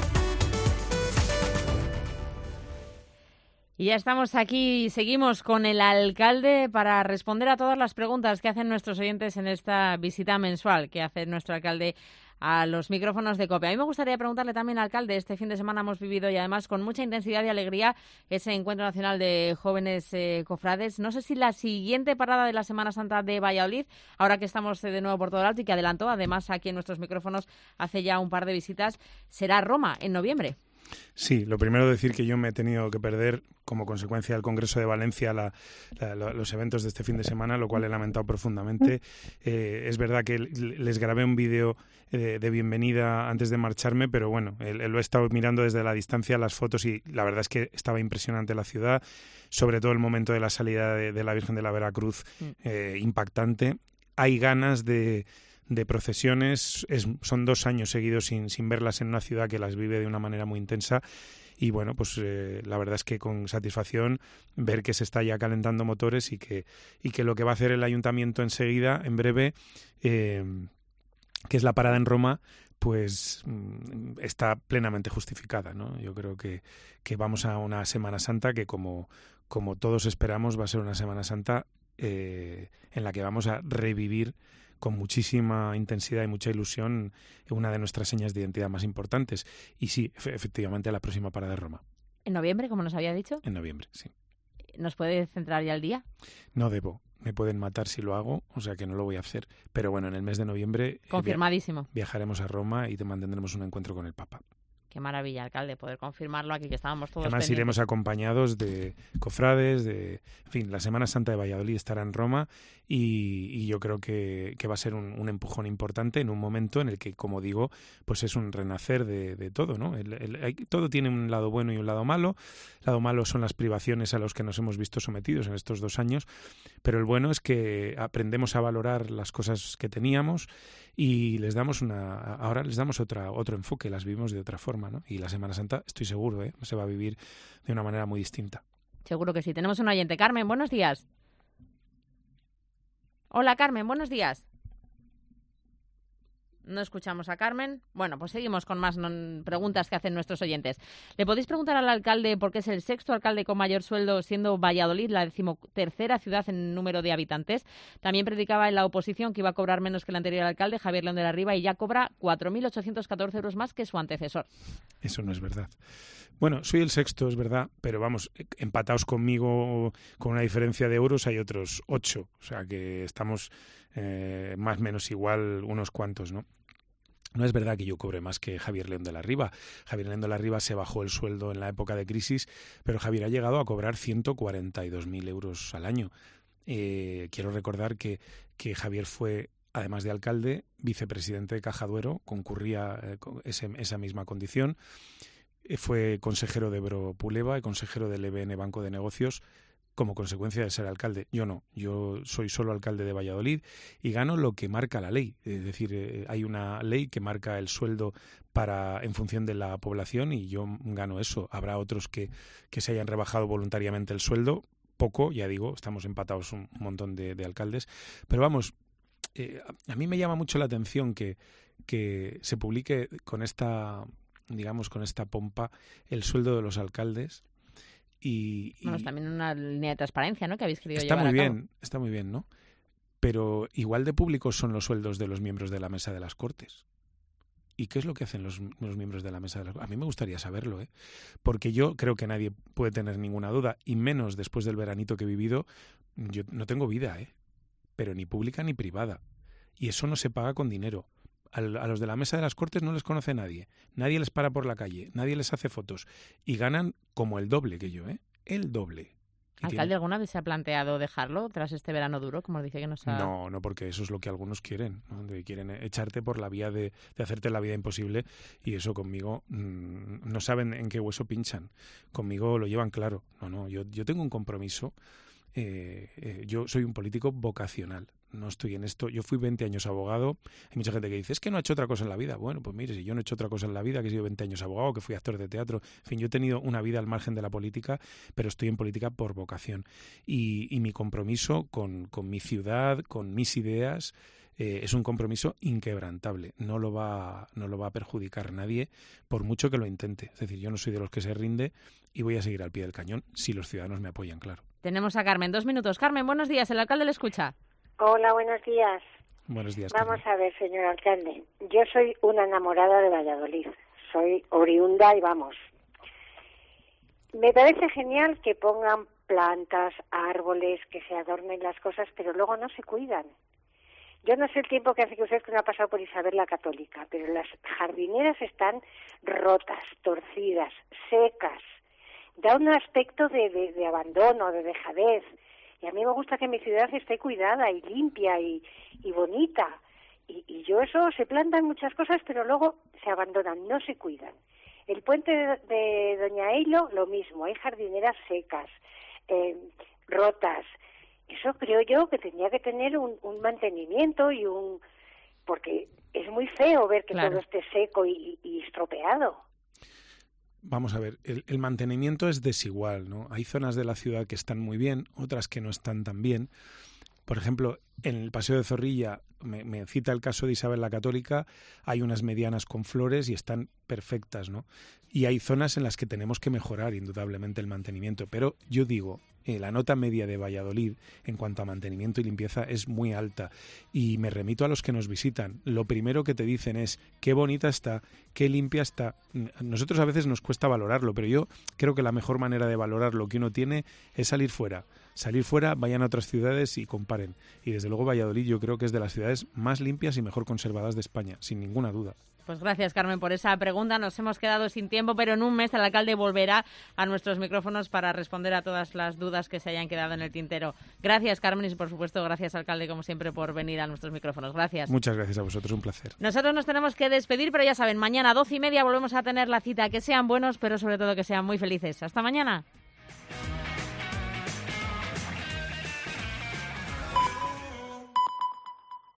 S3: Y ya estamos aquí y seguimos con el alcalde para responder a todas las preguntas que hacen nuestros oyentes en esta visita mensual que hace nuestro alcalde a los micrófonos de COPE. A mí me gustaría preguntarle también, alcalde, este fin de semana hemos vivido y además con mucha intensidad y alegría ese Encuentro Nacional de Jóvenes Cofrades. No sé si la siguiente parada de la Semana Santa de Valladolid, ahora que estamos de nuevo por todo el alto y que adelantó además aquí en nuestros micrófonos hace ya un par de visitas, será Roma en noviembre.
S12: Sí, lo primero decir que yo me he tenido que perder como consecuencia del Congreso de Valencia los eventos de este fin de semana, lo cual he lamentado profundamente. Es verdad que les grabé un vídeo de bienvenida antes de marcharme, pero bueno, lo he estado mirando desde la distancia, las fotos, y la verdad es que estaba impresionante la ciudad, sobre todo el momento de la salida de la Virgen de la Veracruz, impactante. Hay ganas de procesiones, son 2 años seguidos sin verlas en una ciudad que las vive de una manera muy intensa y bueno, pues la verdad es que con satisfacción ver que se está ya calentando motores y que lo que va a hacer el ayuntamiento enseguida, en breve, que es la parada en Roma, pues está plenamente justificada, ¿no? Yo creo que vamos a una Semana Santa que como todos esperamos va a ser una Semana Santa en la que vamos a revivir con muchísima intensidad y mucha ilusión una de nuestras señas de identidad más importantes. Y sí, efectivamente, la próxima parada de Roma.
S3: ¿En noviembre, como nos había dicho?
S12: En noviembre, sí.
S3: ¿Nos puede centrar ya el día?
S12: No debo. Me pueden matar si lo hago, o sea que no lo voy a hacer. Pero bueno, en el mes de noviembre
S3: confirmadísimo.
S12: Viajaremos a Roma y te mantendremos un encuentro con el Papa.
S3: Qué maravilla, alcalde, poder confirmarlo aquí, que estábamos todos
S12: Además,
S3: pendientes.
S12: iremos acompañados de cofrades, en fin, la Semana Santa de Valladolid estará en Roma y yo creo que va a ser un empujón importante en un momento en el que, como digo, pues es un renacer de todo, ¿no? Todo tiene un lado bueno y un lado malo. El lado malo son las privaciones a los que nos hemos visto sometidos en estos 2 años, pero el bueno es que aprendemos a valorar las cosas que teníamos y ahora les damos otro enfoque, las vivimos de otra forma, ¿no? Y la Semana Santa, estoy seguro, se va a vivir de una manera muy distinta.
S3: Seguro que sí. Tenemos un oyente. Carmen, buenos días. Hola, Carmen, buenos días. No escuchamos a Carmen. Bueno, pues seguimos con más preguntas que hacen nuestros oyentes. ¿Le podéis preguntar al alcalde por qué es el 6º alcalde con mayor sueldo, siendo Valladolid la 13ª ciudad en número de habitantes? También predicaba en la oposición que iba a cobrar menos que el anterior alcalde, Javier León de la Riva, y ya cobra 4.814 euros más que su antecesor.
S12: Eso no es verdad. Bueno, soy el 6º, es verdad, pero vamos, empatados conmigo con una diferencia de euros hay otros 8. O sea que estamos más o menos igual unos cuantos, ¿no? No es verdad que yo cobre más que Javier León de la Riva. Javier León de la Riva se bajó el sueldo en la época de crisis, pero Javier ha llegado a cobrar 142.000 euros al año. Quiero recordar que Javier fue, además de alcalde, vicepresidente de Caja Duero, concurría esa misma condición. Fue consejero de Ebro Puleva y consejero del EBN Banco de Negocios, como consecuencia de ser alcalde. Yo no, yo soy solo alcalde de Valladolid y gano lo que marca la ley. Es decir, hay una ley que marca el sueldo en función de la población y yo gano eso. Habrá otros que se hayan rebajado voluntariamente el sueldo, poco, ya digo, estamos empatados un montón de alcaldes, pero vamos, a mí me llama mucho la atención que se publique con esta, digamos, con esta pompa el sueldo de los alcaldes. Bueno,
S3: es también una línea de transparencia, ¿no?, que habéis querido
S12: llevar
S3: a cabo.
S12: Está muy bien, ¿no? Pero igual de públicos son los sueldos de los miembros de la Mesa de las Cortes. ¿Y qué es lo que hacen los miembros de la Mesa de las Cortes? A mí me gustaría saberlo, porque yo creo que nadie puede tener ninguna duda, y menos después del veranito que he vivido. Yo no tengo vida, pero ni pública ni privada. Y eso no se paga con dinero. A los de la Mesa de las Cortes no les conoce nadie. Nadie les para por la calle. Nadie les hace fotos. Y ganan como el doble que yo, El doble.
S3: ¿Alcalde, alguna vez se ha planteado dejarlo tras este verano duro, como dice que nos ha...?
S12: No, porque eso es lo que algunos quieren, ¿no? Quieren echarte por la vía de hacerte la vida imposible, y eso conmigo no saben en qué hueso pinchan. Conmigo lo llevan claro. No, yo tengo un compromiso. Yo soy un político vocacional. No estoy en esto. Yo fui 20 años abogado. Hay mucha gente que dice, es que no ha hecho otra cosa en la vida. Bueno, pues mire, si yo no he hecho otra cosa en la vida, que he sido 20 años abogado, que fui actor de teatro. En fin, yo he tenido una vida al margen de la política, pero estoy en política por vocación. Y mi compromiso con mi ciudad, con mis ideas, es un compromiso inquebrantable. No lo va a perjudicar nadie, por mucho que lo intente. Es decir, yo no soy de los que se rinde y voy a seguir al pie del cañón si los ciudadanos me apoyan, claro.
S3: Tenemos a Carmen, 2 minutos. Carmen, buenos días. El alcalde le escucha.
S5: Hola, buenos días.
S12: Buenos días.
S5: Vamos a ver, señor alcalde. Yo soy una enamorada de Valladolid. Soy oriunda y vamos. Me parece genial que pongan plantas, árboles, que se adornen las cosas, pero luego no se cuidan. Yo no sé el tiempo que hace que usted no ha pasado por Isabel la Católica, pero las jardineras están rotas, torcidas, secas. Da un aspecto de abandono, de dejadez. Y a mí me gusta que mi ciudad esté cuidada y limpia y bonita. Y yo eso, se plantan muchas cosas, pero luego se abandonan, no se cuidan. El puente de Doña Eilo, lo mismo, hay jardineras secas, rotas. Eso creo yo que tenía que tener un mantenimiento porque es muy feo ver que todo esté seco y estropeado.
S12: Vamos a ver, el mantenimiento es desigual, ¿no? Hay zonas de la ciudad que están muy bien, otras que no están tan bien. Por ejemplo, en el Paseo de Zorrilla, me cita el caso de Isabel la Católica, hay unas medianas con flores y están perfectas, ¿no? Y hay zonas en las que tenemos que mejorar indudablemente el mantenimiento. Pero yo digo, la nota media de Valladolid en cuanto a mantenimiento y limpieza es muy alta. Y me remito a los que nos visitan. Lo primero que te dicen es qué bonita está, qué limpia está. Nosotros a veces nos cuesta valorarlo, pero yo creo que la mejor manera de valorar lo que uno tiene es salir fuera. Salir fuera, vayan a otras ciudades y comparen. Y desde luego Valladolid yo creo que es de las ciudades más limpias y mejor conservadas de España, sin ninguna duda.
S3: Pues gracias, Carmen, por esa pregunta. Nos hemos quedado sin tiempo, pero en un mes el alcalde volverá a nuestros micrófonos para responder a todas las dudas que se hayan quedado en el tintero. Gracias, Carmen, y por supuesto, gracias, alcalde, como siempre, por venir a nuestros micrófonos. Gracias.
S12: Muchas gracias a vosotros, un placer.
S3: Nosotros nos tenemos que despedir, pero ya saben, mañana a 12:30 volvemos a tener la cita. Que sean buenos, pero sobre todo que sean muy felices. Hasta mañana.